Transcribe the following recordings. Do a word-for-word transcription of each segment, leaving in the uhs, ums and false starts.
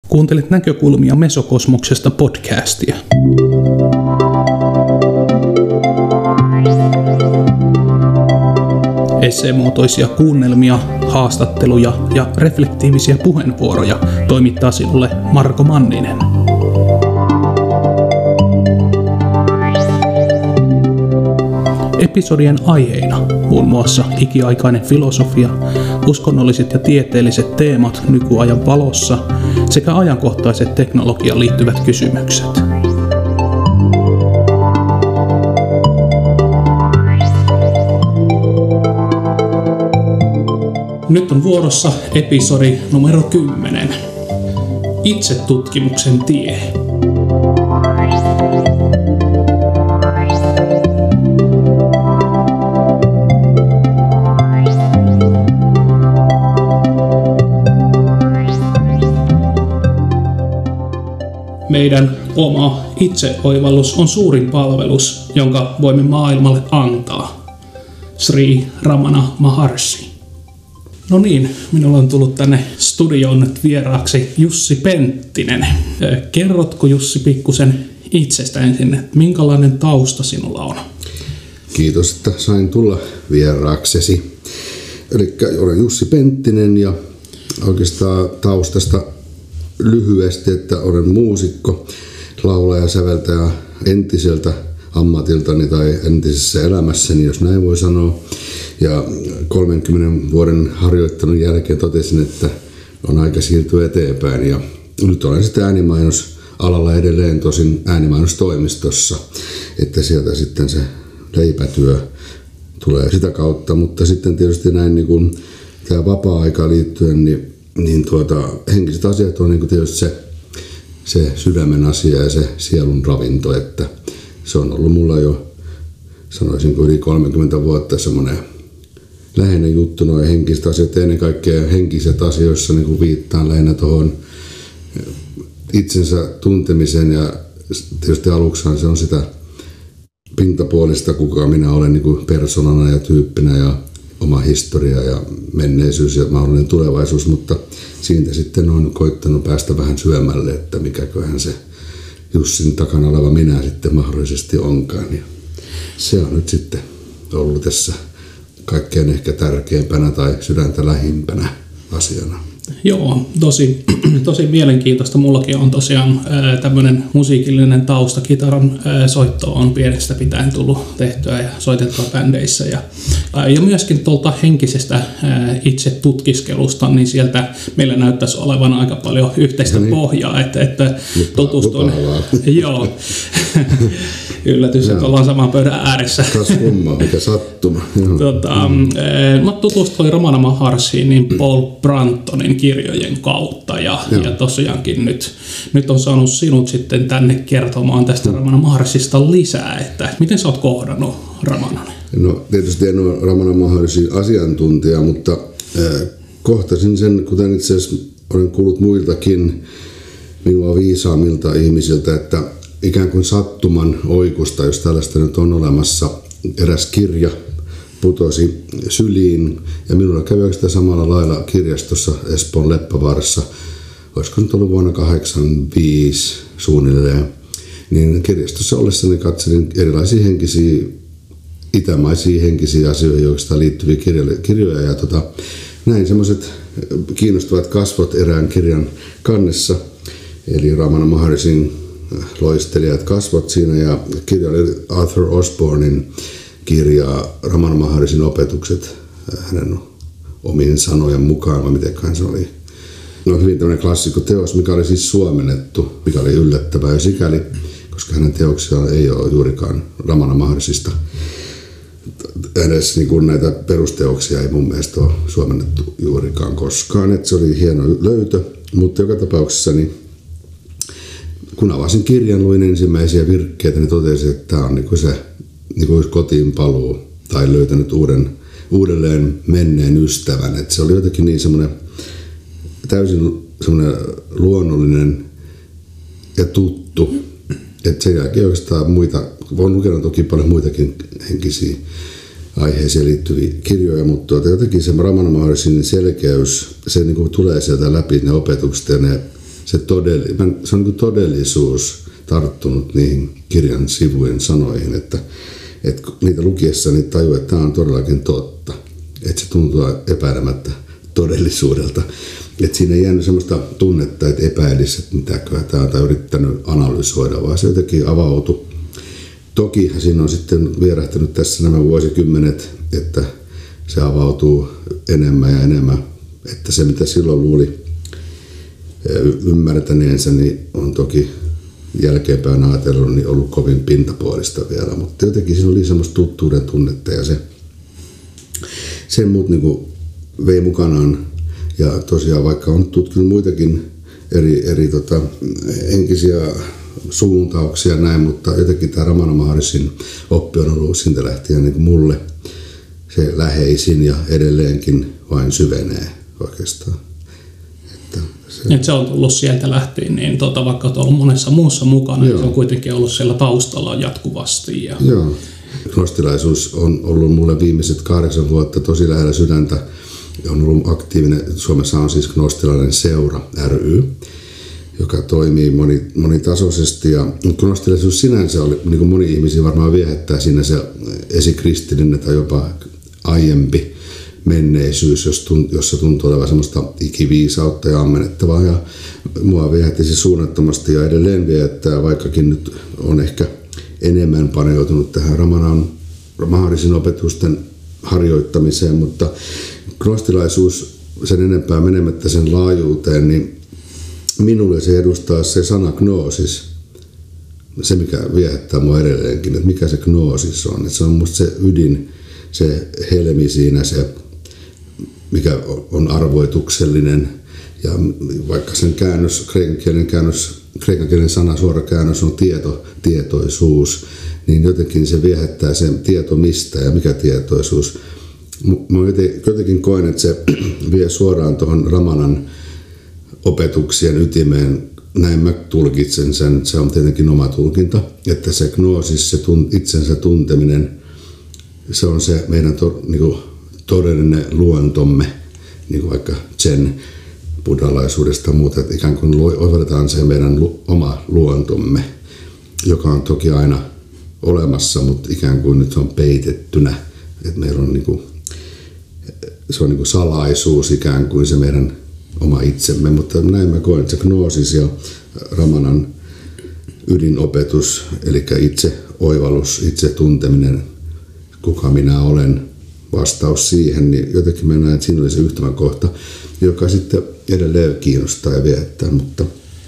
Kuuntelet Näkökulmia Mesokosmoksesta podcastia. Esseemuotoisia kuunnelmia, haastatteluja ja reflektiivisiä puheenvuoroja toimittaa sinulle Marko Manninen. Episodien aiheina muun muassa ikiaikainen filosofia, uskonnolliset ja tieteelliset teemat nykyajan valossa sekä ajankohtaiset teknologiaan liittyvät kysymykset. Nyt on vuorossa episodi numero kymmenen. Itsetutkimuksen tie. Meidän oma itseoivallus on suurin palvelus, jonka voimme maailmalle antaa. Sri Ramana Maharshi. No niin, minulla on tullut tänne studioon nyt vieraaksi Jussi Penttinen. Kerrotko Jussi pikkusen itsestä ensin, että minkälainen tausta sinulla on? Kiitos, että sain tulla vieraaksesi. Eli olen Jussi Penttinen ja oikeastaan taustasta lyhyesti, että olen muusikko, laulaja, säveltäjä entiseltä ammatiltani tai entisessä elämässäni, jos näin voi sanoa. Ja kolmenkymmenen vuoden harjoittelun jälkeen totesin, että on aika siirtyä eteenpäin. Ja nyt olen sitten äänimainosalalla edelleen, tosin äänimainostoimistossa, että sieltä sitten se leipätyö tulee sitä kautta. Mutta sitten tietysti näin niin kuin tämä vapaa-aika liittyen, niin niin tuota, henkiset asiat on niin tietysti se, se sydämen asia ja se sielun ravinto, että se on ollut mulla jo, sanoisinko yli kolmekymmentä vuotta semmoinen läheinen juttu, noin henkiset asiat, ennen kaikkea henkiset asioissa niin viittaan lähinnä tuohon itsensä tuntemiseen ja tietysti aluksihan se on sitä pintapuolista, kuka minä olen niin persoonana ja tyyppinä ja oma historia ja menneisyys ja mahdollinen tulevaisuus, mutta siitä sitten on koittanut päästä vähän syömälle, että mikäköhän se Jussin takana oleva minä sitten mahdollisesti onkaan. Ja se on nyt sitten ollut tässä kaikkein ehkä tärkeimpänä tai sydäntä lähimpänä asiana. Joo, tosi, tosi mielenkiintoista. Mullakin on tosiaan tämmöinen musiikillinen tausta. Kitaran soitto on pienestä pitäen tullut tehtyä ja soitettua bändeissä. Ja, ja myöskin tuolta henkisestä itse tutkiskelusta, niin sieltä meillä näyttäisi olevan aika paljon yhteistä niin pohjaa. Että, että tutustuin. Joo. Yllätys, että ollaan saman pöydän ääressä. Kas kumma, mikä sattuma. Tota, mm. Mä tutustuin Ramana Maharshiin niin Paul Brantonin kirjojen kautta ja, ja tosiaankin nyt, nyt on saanut sinut sitten tänne kertomaan tästä Ramana Maharshista lisää, että miten sä oot kohdannut Ramanan? No tietysti en ole Ramana Maharshin asiantuntija, mutta äh, kohtasin sen, kuten itse asiassa olen kuullut muiltakin minua viisaamilta ihmisiltä, että ikään kuin sattuman oikusta, jos tällaista nyt on olemassa, eräs kirja putosi syliin ja minulla kävi sitä samalla lailla kirjastossa Espoon Leppävaarassa, olisiko nyt ollut vuonna kahdeksankymmentäviisi suunnilleen, niin kirjastossa ollessani katselin erilaisia henkisiä, itämaisia henkisiä asioihin, joista liittyviä kirjoja ja tota, näin semmoiset kiinnostavat kasvot erään kirjan kannessa, eli Ramana Maharshin loistelijat kasvot siinä, ja kirja oli Arthur Osbornin kirja Ramana Maharshin opetukset hänen omien sanojen mukaan, vai mitenköhän se oli. No hyvin tämmöinen klassikkoteos, mikä oli siis suomennettu, mikä oli yllättävää jo sikäli, koska hänen teoksiaan ei ole juurikaan Ramana Maharshista. Edes niin kuin näitä perusteoksia ei mun mielestä ole suomennettu juurikaan koskaan, että se oli hieno löytö, mutta joka tapauksessa niin kun avasin kirjan, luin ensimmäisiä virkkeitä, niin totesin, että tämä on niin kuin se niin kuin kotiin paluu tai löytänyt uuden, uudelleen menneen ystävän. Että se oli jotenkin niin semmoinen täysin semmoinen luonnollinen ja tuttu. Että sen jälkeen oikeastaan muita, olen lukenut toki paljon muitakin henkisiä aiheeseen liittyviä kirjoja, mutta tuota, jotenkin se Ramana Maharshin selkeys, se niin kuin tulee sieltä läpi ne opetukset ja ne se, todelli, se on niin kuin todellisuus tarttunut niihin kirjan sivujen sanoihin, että, että niitä lukiessa niin tajuu, että tämä on todellakin totta. Että se tuntuu epäilemättä todellisuudelta. Että siinä ei jäänyt sellaista tunnetta, että epäilisi, että mitäköhän tämä on yrittänyt analysoida, vaan se jotenkin avautui. Toki siinä on sitten vierähtänyt tässä nämä vuosikymmenet, että se avautuu enemmän ja enemmän. Että se, mitä silloin luuli ymmärtäneensä, niin on toki jälkeenpäin ajatellut, niin ollut kovin pintapuolista vielä. Mutta jotenkin siinä oli semmoista tuttuuden tunnetta ja se, sen muut niin kuin vei mukanaan. Ja tosiaan vaikka on tutkinut muitakin eri, eri tota, henkisiä suuntauksia näin, mutta jotenkin tämä Ramana Maharishin oppi on ollut siitä lähtien niin kuin mulle se läheisin ja edelleenkin vain syvenee oikeastaan. Että se, Et se on tullut sieltä lähtien, niin tota, vaikka on ollut monessa muussa mukana, niin se on kuitenkin ollut siellä taustalla jatkuvasti. Ja... Joo. Gnostilaisuus on ollut mulle viimeiset kahdeksan vuotta tosi lähellä sydäntä. On ollut aktiivinen, Suomessa on siis gnostilainen seura ry, joka toimii moni, monitasoisesti. Ja gnostilaisuus sinänsä oli, niin kuin moni ihmisiä varmaan viehättää siinä se esikristillinen tai jopa aiempi menneisyys, jossa tuntuu olevan semmoista ikiviisautta ja ammennettavaa. Ja mua viehätti se suunnattomasti ja edelleen viehättää, vaikkakin nyt on ehkä enemmän paneutunut tähän Ramanan Maharishin opetusten harjoittamiseen, mutta gnostilaisuus sen enempää menemättä sen laajuuteen, niin minulle se edustaa se sana gnoosis, se mikä viehättää mua edelleenkin, että mikä se gnoosis on. Että se on musta se ydin, se helmi siinä, se mikä on arvoituksellinen ja vaikka sen käännös, kreikankielinen käännös, kreikankielinen sana suora käännös on tieto, tietoisuus, niin jotenkin se viehättää sen tieto mistä ja mikä tietoisuus. Mä jotenkin koen, että se vie suoraan tuohon Ramanan opetuksien ytimeen. Näin mä tulkitsen sen. Se on tietenkin oma tulkinta, että se gnoosis, se tunt, itsensä tunteminen, se on se meidän to, niinku, todellinen luontomme, niin kuin vaikka Zen buddhalaisuudesta ja muuta, että ikään kuin oivalletaan se meidän lu, oma luontomme, joka on toki aina olemassa, mutta ikään kuin nyt se on peitettynä, että meillä on niinku, se on niin kuin salaisuus ikään kuin se meidän oma itsemme, mutta näin mä koen, että se gnoosis ja Ramanan ydinopetus, eli itse oivallus, itse tunteminen, kuka minä olen, vastaus siihen, niin jotenkin mä näen, että siinä oli se yhtymäkohta, joka sitten edelleen kiinnostaa ja viettää, mutta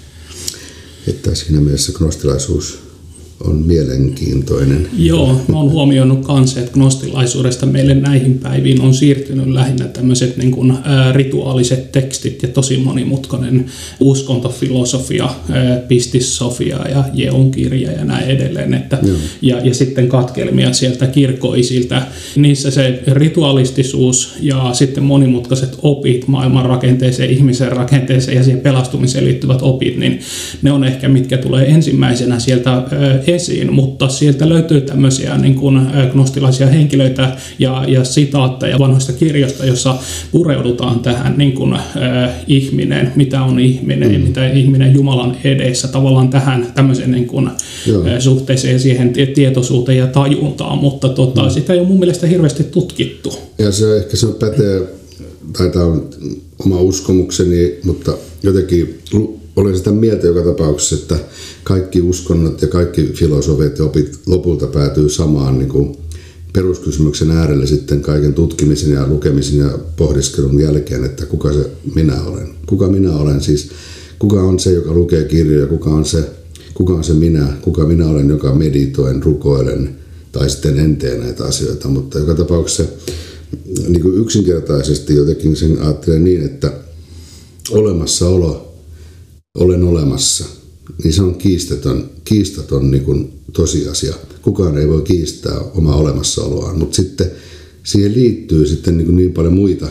että siinä mielessä gnostilaisuus on mielenkiintoinen. Joo, mä oon huomioinut kanssa, että gnostilaisuudesta meille näihin päiviin on siirtynyt lähinnä tämmöiset niin kuin, ä, rituaaliset tekstit ja tosi monimutkainen uskontofilosofia, ä, pistissofia ja Jeon kirja ja näin edelleen. Että, ja, ja sitten katkelmia sieltä kirkoisilta. Niissä se ritualistisuus ja sitten monimutkaiset opit maailman rakenteeseen, ihmisen rakenteeseen ja siihen pelastumiseen liittyvät opit, niin ne on ehkä mitkä tulee ensimmäisenä sieltä ä, esiin, mutta sieltä löytyy tämmöisiä niin kuin gnostilaisia henkilöitä ja, ja sitaatteja vanhoista kirjoista, jossa pureudutaan tähän niin kuin, äh, ihminen, mitä on ihminen, mm. mitä ihminen Jumalan edessä, tavallaan tähän tämmöiseen niin kuin, äh, suhteeseen siihen tietoisuuteen ja tajuntaan, mutta tota, mm. sitä ei ole mun mielestä hirveästi tutkittu. Ja se ehkä se pätee, tai tämä on oma uskomukseni, mutta jotenkin olen sitä mieltä joka tapauksessa, että kaikki uskonnot ja kaikki filosofiat ja opit lopulta päätyy samaan niin kuin peruskysymyksen äärelle sitten kaiken tutkimisen ja lukemisen ja pohdiskelun jälkeen, että kuka se minä olen. Kuka minä olen siis, kuka on se, joka lukee kirjoja, kuka on se, kuka on se minä, kuka minä olen, joka meditoin, rukoilen tai sitten en tee näitä asioita, mutta joka tapauksessa niin kuin yksinkertaisesti jotenkin sen ajattelen niin, että olemassaolo, olen olemassa, niin se on kiistaton, kiistaton niin kuin tosiasia. Kukaan ei voi kiistää omaa olemassaoloaan, mutta sitten siihen liittyy sitten niin, kuin niin paljon muita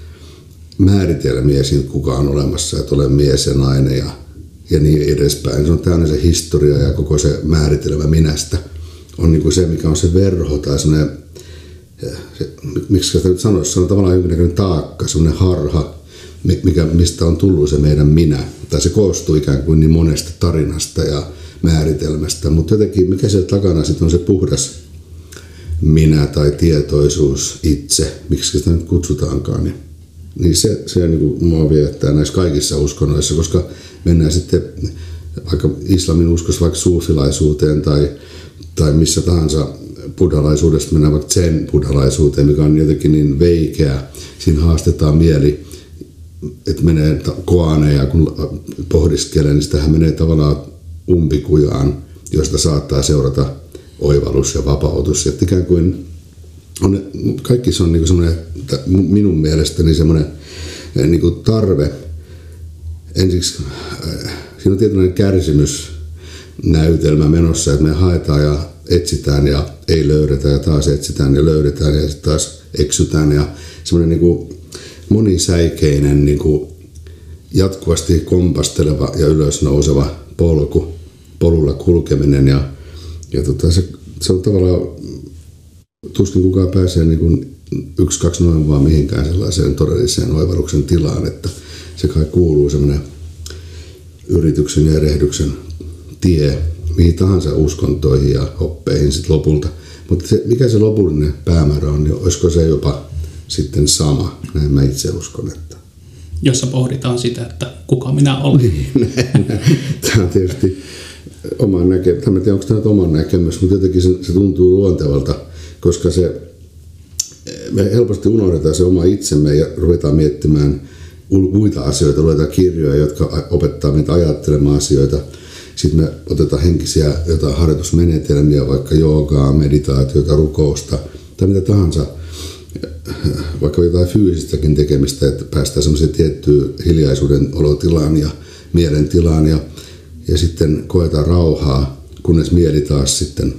määritelmiä siitä, kuka on olemassa, että olen mies ja nainen ja, ja niin edespäin. Se on täynnä se historia ja koko se määritelmä minästä on niin kuin se, mikä on se verho tai semmoinen, se, miksi sitä nyt sanoisi, se on tavallaan jonkinlainen taakka, semmoinen harha, mikä, mistä on tullut se meidän minä. Tai se koostuu ikään kuin niin monesta tarinasta ja määritelmästä, mutta jotenkin mikä siellä takana sitten on se puhdas minä tai tietoisuus, itse, miksi sitä nyt kutsutaankaan, niin, niin se, se niin kuin mua viettää näissä kaikissa uskonnoissa, koska mennään sitten vaikka islamin uskossa vaikka suufilaisuuteen tai, tai missä tahansa buddhalaisuudesta mennään vaikka zen buddhalaisuuteen, mikä on jotenkin niin veikeä, siinä haastetaan mieli, että menee koaneja, kun pohdiskelee, niin sitähän menee tavallaan umpikujaan, josta saattaa seurata oivallus ja vapautus. Että ikään kuin on, kaikki se on niin semmoinen, minun mielestäni semmoinen niin kuin tarve. Ensiksi siinä on tietynlainen kärsimysnäytelmä menossa, että me haetaan ja etsitään ja ei löydetä ja taas etsitään ja löydetään ja sitten taas eksytään. Ja semmoinen niin kuin monisäikeinen, niin kuin jatkuvasti kompasteleva ja ylösnouseva polku, polulla kulkeminen ja, ja tota, se, se on tavallaan, tuskin kukaan pääsee niin kuin yksi, kaksi noin vaan mihinkään sellaiseen todelliseen oivalluksen tilaan, että se kai kuuluu semmoinen yrityksen ja erehdyksen tie mihin tahansa uskontoihin ja oppeihin sit lopulta. Mutta se, mikä se lopullinen päämäärä on, niin olisiko se jopa sitten sama, näin mä itse uskon, että jossa pohditaan sitä, että kuka minä olen. Niin, näin, näin. Tämä on tietysti oma näkemys. En tiedä, onko tämä nyt oma näkemys, mutta jotenkin se, se tuntuu luontevalta, koska se, me helposti unohdetaan se oma itsemme ja ruvetaan miettimään muita asioita, luetaan kirjoja, jotka opettaa meitä ajattelemaan asioita. Sitten me otetaan henkisiä jotain harjoitusmenetelmiä, vaikka joogaa, meditaatiota, rukousta tai mitä tahansa, vaikka jotain fyysistäkin tekemistä, että päästään semmoiseen tiettyyn hiljaisuuden olotilaan ja mielentilaan ja, ja sitten koetaan rauhaa, kunnes mieli taas sitten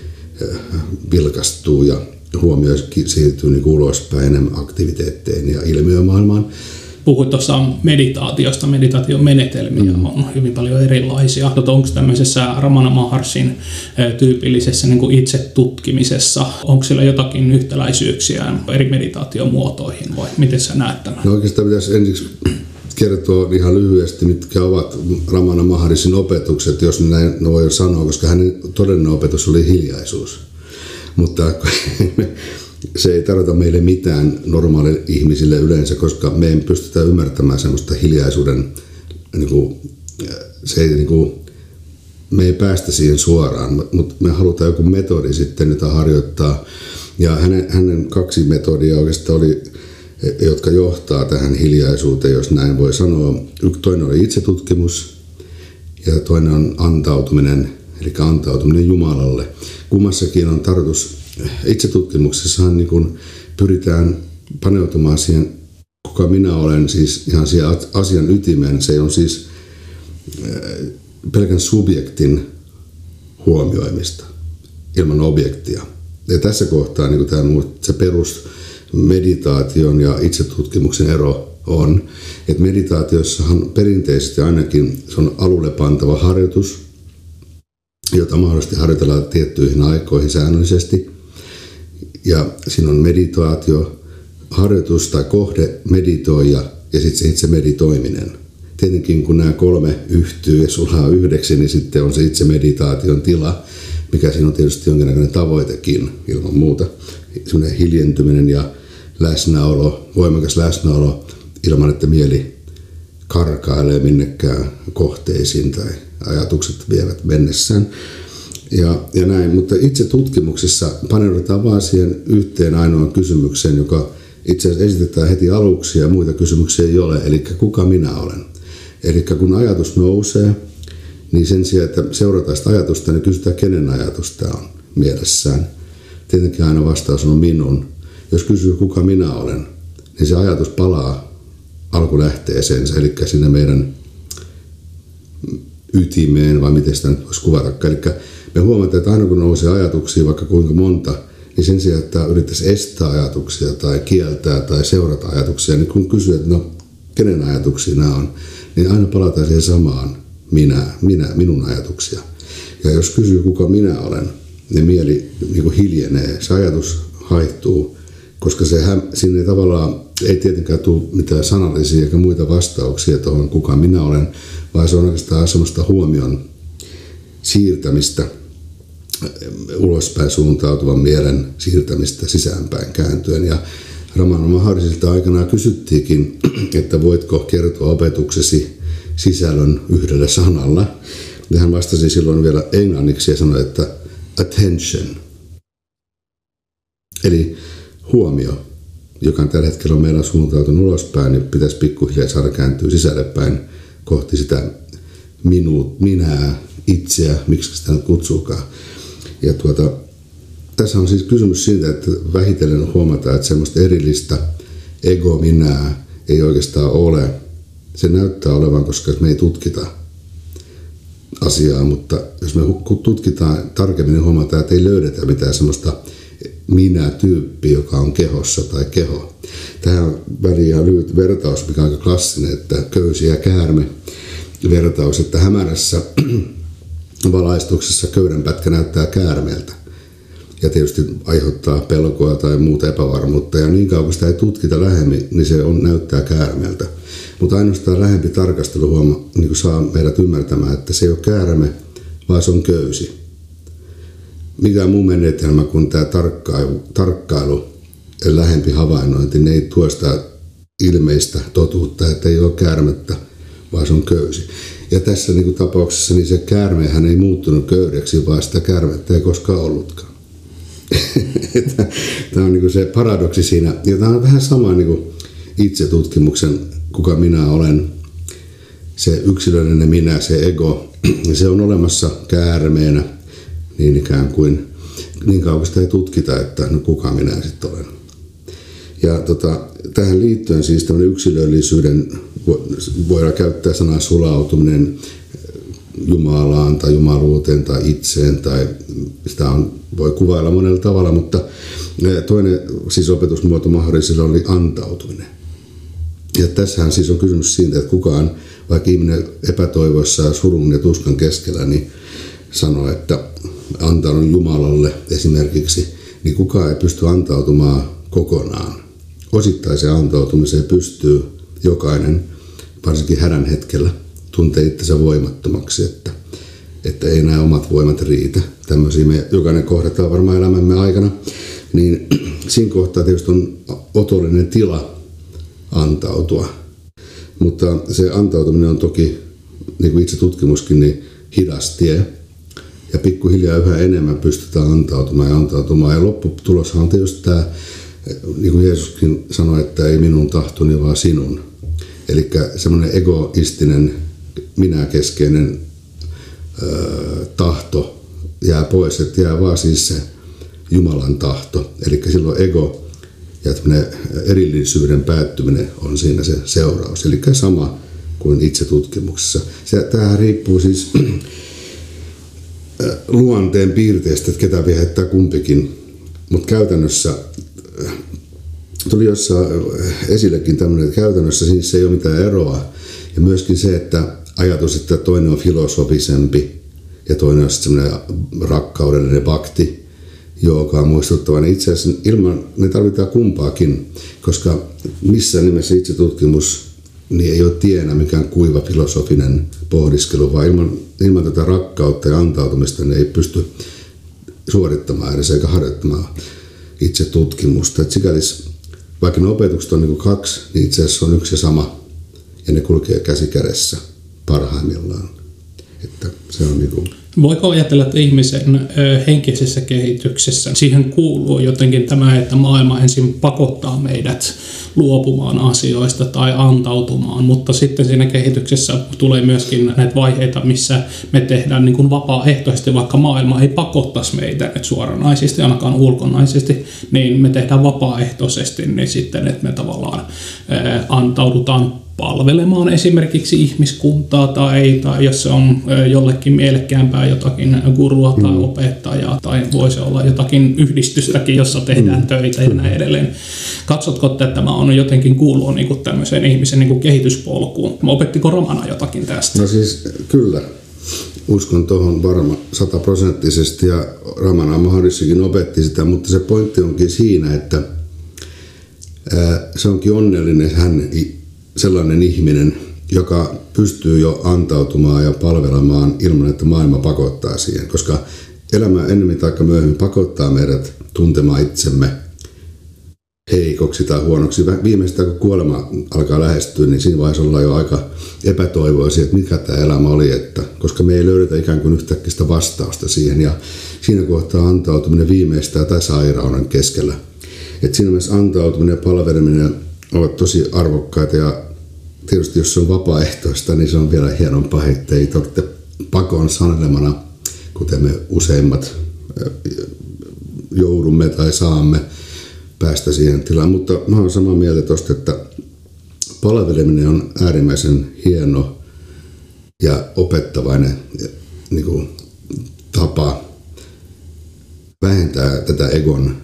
vilkastuu ja huomio siirtyy niin ulospäin enemmän aktiviteetteihin ja ilmiömaailmaan. Puhuit tuossa meditaatiosta, meditaation menetelmiä mm. on hyvin paljon erilaisia. Onko tämmöisessä Ramana Maharshin tyypillisessä niin kuin itse tutkimisessa, onko siellä jotakin yhtäläisyyksiä eri meditaatiomuotoihin vai miten sä näet tämän? No oikeastaan pitäisi ensiksi kertoa ihan lyhyesti, mitkä ovat Ramana Maharshin opetukset, jos näin voi sanoa, koska hänen todellinen opetus oli hiljaisuus. Mutta se ei tarvita meille mitään normaalille ihmisille yleensä, koska me ei pystytä ymmärtämään semmoista hiljaisuuden, niin kuin, se ei, niin kuin, me ei päästä siihen suoraan, mutta me halutaan joku metodi sitten, jota harjoittaa. Ja hänen, hänen kaksi metodia oikeastaan oli, jotka johtaa tähän hiljaisuuteen, jos näin voi sanoa. Toinen oli itsetutkimus ja toinen on antautuminen, eli antautuminen Jumalalle. Kummassakin on tarkoitus, itsetutkimuksessahan niin kun pyritään paneutumaan siihen, kuka minä olen, siis ihan siihen asian ytimeen. Se on siis pelkän subjektin huomioimista ilman objektia. Ja tässä kohtaa niin tämä, se perus meditaation ja itsetutkimuksen ero on, että meditaatiossahan perinteisesti ainakin se on alulle pantava harjoitus, jota mahdollisesti harjoitellaan tiettyihin aikoihin säännöllisesti. Ja siinä on meditaatio, harjoitus tai kohde, meditoija ja sitten se itse meditoiminen. Tietenkin kun nämä kolme yhtyy ja sulaa yhdeksi, niin sitten on se itse meditaation tila, mikä siinä on tietysti jonkinlainen tavoitekin ilman muuta. Sellainen hiljentyminen ja läsnäolo, voimakas läsnäolo ilman, että mieli karkailee minnekään kohteisiin tai ajatukset vievät mennessään. Ja, ja näin, mutta itse tutkimuksessa paneudutaan vaan siihen yhteen ainoaan kysymykseen, joka itse asiassa esitetään heti aluksi ja muita kysymyksiä ei ole, eli kuka minä olen. Eli kun ajatus nousee, niin sen sijaan, että seurataan sitä ajatusta, niin kysytään, kenen ajatus tämä on mielessään. Tietenkin aina vastaus on minun. Jos kysyy, kuka minä olen, niin se ajatus palaa alkulähteeseensä, eli sinne meidän ytimeen, vai miten sitä nyt voisi kuvata. Eli me huomataan, että aina kun nousee ajatuksia, vaikka kuinka monta, niin sen sijaan, että yrittäisi estää ajatuksia tai kieltää tai seurata ajatuksia, niin kun kysyy, että no, kenen ajatuksia nämä on, niin aina palataan siihen samaan minä, minä, minun ajatuksia. Ja jos kysyy, kuka minä olen, niin mieli niin kuin hiljenee, se ajatus haihtuu koska se, sinne ei tavallaan ei tietenkään tule mitään sanallisia eikä muita vastauksia tuohon kuka minä olen, vaan se on oikeastaan semmoista huomion siirtämistä, ulospäin suuntautuvan mielen siirtämistä sisäänpäin kääntyen. Ja Ramana Maharsilta aikanaan kysyttiinkin, että voitko kertoa opetuksesi sisällön yhdellä sanalla. Ja hän vastasi silloin vielä englanniksi ja sanoi, että attention. Eli huomio, joka tällä hetkellä on meillä suuntautunut ulospäin, niin pitäisi pikkuhiljaa saada kääntyä sisällepäin kohti sitä minut, minää, itseä, miksi sitä nyt kutsuukaan. Ja tuota, tässä on siis kysymys siitä, että vähitellen huomataan, että semmoista erillistä ego-minää ei oikeastaan ole. Se näyttää olevan, koska me ei tutkita asiaa, mutta jos me tutkitaan tarkemmin, niin huomataan, että ei löydetä mitään semmoista minä-tyyppi, joka on kehossa tai keho. Tähän väliin on lyhyt vertaus, mikä on aika klassinen, että köysi ja käärme vertaus, että hämärässä valaistuksessa köydenpätkä näyttää käärmeeltä ja tietysti aiheuttaa pelkoa tai muuta epävarmuutta, ja niin kauan kun sitä ei tutkita lähemmin, niin se on, näyttää käärmeeltä. Mutta ainoastaan lähempi tarkastelu huoma, niin kuin saa meidät ymmärtämään, että se ei ole käärme, vaan se on köysi. Mikä muu menetelmä kuin tämä tarkkailu, tarkkailu ja lähempi havainnointi, ne ei tuo sitä ilmeistä totuutta, että ei ole käärmettä, vaan se on köysi. Ja tässä niin kuin tapauksessa niin se käärmehän ei muuttunut köydeksi, vaan sitä käärmettä ei koskaan ollutkaan. Tämä on niin kuin se paradoksi siinä. Ja tämä on vähän sama niin kuin itsetutkimuksen, kuka minä olen, se yksilöllinen minä, se ego, se on olemassa käärmeenä niin ikään kuin niin kauan sitä ei tutkita, että no kuka minä sitten olen. Ja tota, tähän liittyen siis tämmöinen yksilöllisyyden, voidaan käyttää sanaa sulautuminen Jumalaan tai jumaluuteen tai itseen, tai sitä on, voi kuvailla monella tavalla, mutta toinen siis opetusmuoto mahdollisella oli antautuminen. Ja tässähän siis on kysymys siitä, että kukaan, vaikka ihminen epätoivoissa ja surun ja tuskan keskellä, niin sanoo, että antanut Jumalalle esimerkiksi, niin kukaan ei pysty antautumaan kokonaan. Osittaiseen antautumiseen pystyy jokainen, varsinkin hädän hetkellä, tuntee itsensä voimattomaksi, että, että ei nämä omat voimat riitä. Tämmöisiä me jokainen kohdataan varmaan elämämme aikana. Niin siinä kohtaa tietysti on otollinen tila antautua. Mutta se antautuminen on toki, niin kuin itse tutkimuskin, niin hidas tie. Ja pikkuhiljaa yhä enemmän pystytään antautumaan ja antautumaan. Ja lopputuloshan on tietysti tämä, niin kuin Jeesuskin sanoi, että ei minun tahtoni, vaan sinun. Eli semmoinen egoistinen, minäkeskeinen ö, tahto jää pois, että jää vaan siis se Jumalan tahto. Eli silloin ego ja erillisyyden päättyminen on siinä se seuraus. Eli sama kuin itse tutkimuksessa. Se, tämähän riippuu siis luonteen piirteistä, että ketä viehättää kumpikin. Mutta käytännössä tuli jossain esillekin tämmöinen, että käytännössä siis ei ole mitään eroa. Ja myöskin se, että ajatus, että toinen on filosofisempi ja toinen on sitten semmoinen rakkaudellinen bhakti, joka on muistuttava. Niin itse asiassa ilman, ne tarvitaan kumpaakin, koska missään nimessä itse tutkimus niin ei ole tienä mikään kuiva filosofinen pohdiskelu, vaan ilman, ilman tätä rakkautta ja antautumista ne ei pysty suorittamaan edes eikä harjoittamaan itse tutkimusta. Et sikäli, vaikka ne opetukset on niin kuin kaksi, niin itse asiassa on yksi ja sama, ja ne kulkee käsi kädessä parhaimmillaan. Että se on niin kuin... Voiko ajatella, että ihmisen henkisessä kehityksessä siihen kuuluu jotenkin tämä, että maailma ensin pakottaa meidät luopumaan asioista tai antautumaan, mutta sitten siinä kehityksessä tulee myöskin näitä vaiheita, missä me tehdään niin kuin vapaaehtoisesti, vaikka maailma ei pakottaisi meitä nyt suoranaisesti, ainakaan ulkonaisesti, niin me tehdään vapaaehtoisesti, niin sitten, että me tavallaan antaudutaan palvelemaan esimerkiksi ihmiskuntaa tai, tai jos se on jollekin mielekkäämpää jotakin gurua tai mm. opettajaa tai voisi olla jotakin yhdistystäkin, jossa tehdään mm. töitä ja näin edelleen. Katsotko, että tämä on jotenkin kuuluu niin kuin tämmöiseen ihmisen niin kuin kehityspolkuun? Opettiko Ramana jotakin tästä? No siis kyllä. Uskon tuohon varma sataprosenttisesti ja Ramana Maharishjikin opetti sitä, mutta se pointti onkin siinä, että se onkin onnellinen hän, sellainen ihminen, joka pystyy jo antautumaan ja palvelemaan ilman, että maailma pakottaa siihen, koska elämä enemmän tai myöhemmin pakottaa meidät tuntemaan itsemme heikoksi tai huonoksi. Viimeistään kun kuolema alkaa lähestyä, niin siinä vaiheessa ollaan jo aika epätoivoisia, että mikä tämä elämä oli, että, koska me ei löydetä ikään kuin yhtäkkiä sitä vastausta siihen. Ja siinä kohtaa antautuminen viimeistään tai sairauden keskellä. Et siinä mielessä antautuminen ja palveleminen ovat tosi arvokkaita, ja tietysti jos se on vapaaehtoista, niin se on vielä hienompaa, että ei tarvitse pakon sanelemana, kuten me useimmat joudumme tai saamme päästä siihen tilaan. Mutta mä olen samaa mieltä tuosta, että palveleminen on äärimmäisen hieno ja opettavainen niin kuin, tapa vähentää tätä egon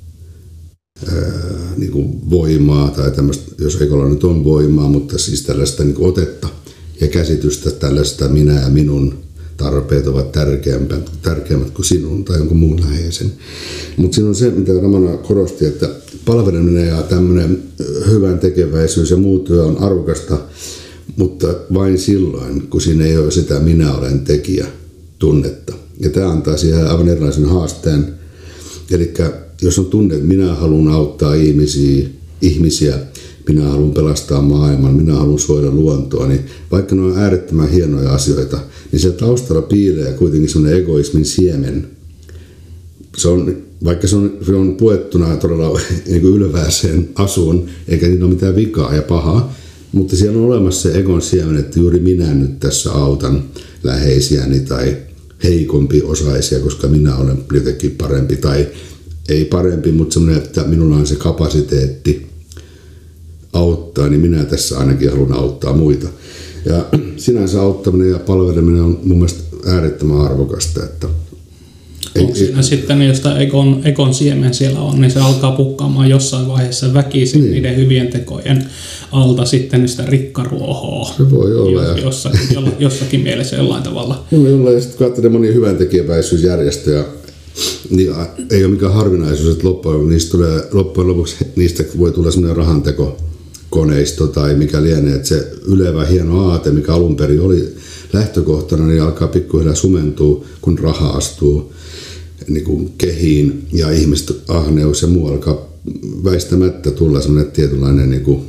ää, niin kuin voimaa, tai tämmöistä, jos egolla nyt on voimaa, mutta siis tällaista niin kuin otetta ja käsitystä, tällaista minä ja minun tarpeet ovat tärkeämmät, tärkeämmät kuin sinun tai jonkun muun läheisen. Mutta siinä on se, mitä Ramana korosti, että palveleminen ja tämmöinen hyvän tekeväisyys ja muu työ on arvokasta, mutta vain silloin, kun siinä ei ole sitä minä olen tekijä tunnetta. Ja tämä antaa siihen aivan erilaisen haasteen. Eli jos on tunne, että minä haluan auttaa ihmisiä, ihmisiä, minä haluan pelastaa maailman, minä haluan suojella luontoa, niin vaikka ne on äärettömän hienoja asioita, niin siellä taustalla piilee kuitenkin sellainen egoismin siemen. Se on, vaikka se on, se on puettuna todella niin kuin ylvääseen asuun, eikä niillä ole mitään vikaa ja pahaa, mutta siellä on olemassa se egon siemen, että juuri minä nyt tässä autan läheisiäni tai heikompi osaisia, koska minä olen jotenkin parempi, tai ei parempi, mutta semmoinen, että minulla on se kapasiteetti auttaa, niin minä tässä ainakin haluan auttaa muita. Ja sinänsä auttaminen ja palveleminen on mun mielestä äärettömän arvokasta. Että onko siinä ei, sitten, jos tämä ekon, ekon siemen siellä on, niin se alkaa pukkaamaan jossain vaiheessa väkisin niin niiden hyvien tekojen alta sitten sitä rikkaruohoa. Se voi olla. Ja jossakin, jossakin mielessä jollain tavalla. Voi olla, ja sitten kun ajattelee monia hyvän tekijäväisyysjärjestöjä, niin ei ole mikään harvinaisuus, että loppujen, niistä tulee, loppujen lopuksi niistä voi tulla sellainen rahantekokoneisto tai mikä lienee, että se ylevä hieno aate, mikä alun perin oli lähtökohtana, niin alkaa pikkuhiljaa sumentua, kun raha astuu niin kuin kehiin ja ihmiset ahneus ja muu alkaa väistämättä tulla sellainen tietynlainen niin kuin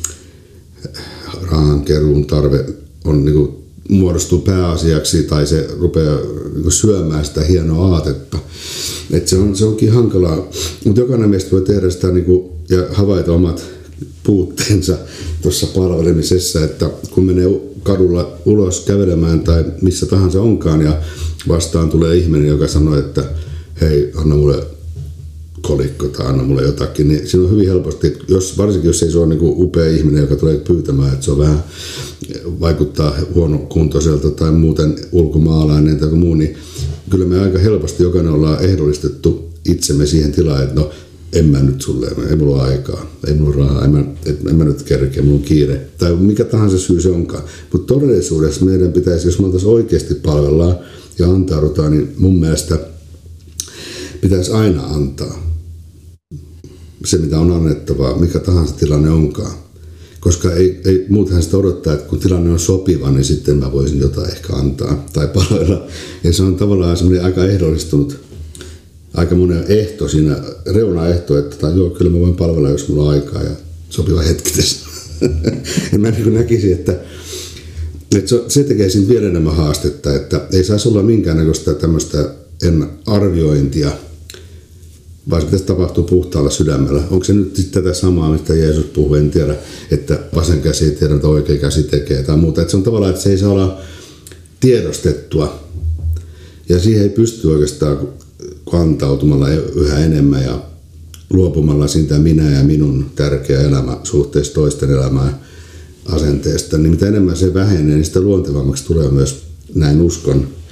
rahankeruun tarve on niin kuin muodostuu pääasiaksi tai se rupeaa niin syömään sitä hienoa aatetta. Et se, on, se onkin hankalaa, mutta jokainen meistä voi tehdä sitä niin kuin, ja havaita omat puutteensa tuossa palvelemisessa, että kun menee kadulla ulos kävelemään tai missä tahansa onkaan ja vastaan tulee ihminen, joka sanoo, että hei, anna mulle kolikko tai anna mulle jotakin, niin siinä on hyvin helposti, jos, varsinkin jos ei se ole niin kuin upea ihminen, joka tulee pyytämään, että se on vähän vaikuttaa huonokuntoiselta tai muuten ulkomaalainen tai muu, niin kyllä me aika helposti jokainen ollaan ehdollistettu itsemme siihen tilaan, että no en mä nyt sulle, ei mulla ole aikaa, ei mulla ole rahaa, en mä, en mä nyt kerkeä, mulla on kiire, tai mikä tahansa syy se onkaan. Mutta todellisuudessa meidän pitäisi, jos me oltaisiin oikeasti palvellaan ja antaudutaan, niin mun mielestä pitäisi aina antaa se, mitä on annettavaa, mikä tahansa tilanne onkaan. Koska ei, ei muutenhan sitä odottaa, että kun tilanne on sopiva, niin sitten mä voisin jotain ehkä antaa tai palvella. Ja se on tavallaan semmoinen aika ehdollistunut, aika monen ehto siinä, reunaehto, että tai joo, kyllä mä voin palvella, jos mulla on aikaa ja sopiva hetki tässä. Ja mä niin näkisin, että, että se tekee siinä vielä enemmän haastetta, että ei saisi olla minkäännäköistä tämmöistä arviointia, vaan se pitäisi tapahtua puhtaalla sydämellä. Onko se nyt tätä samaa, mistä Jeesus puhuu, en tiedä, että vasen käsi ei tiedä, että oikea käsi tekee tai muuta. Että se on tavallaan, että se ei saa olla tiedostettua. Ja siihen ei pysty oikeastaan kantautumalla yhä enemmän ja luopumalla siitä minä ja minun tärkeä elämä suhteessa toisten elämään asenteesta. Niin mitä enemmän se vähenee, niin sitä luontevammaksi tulee myös, näin uskon,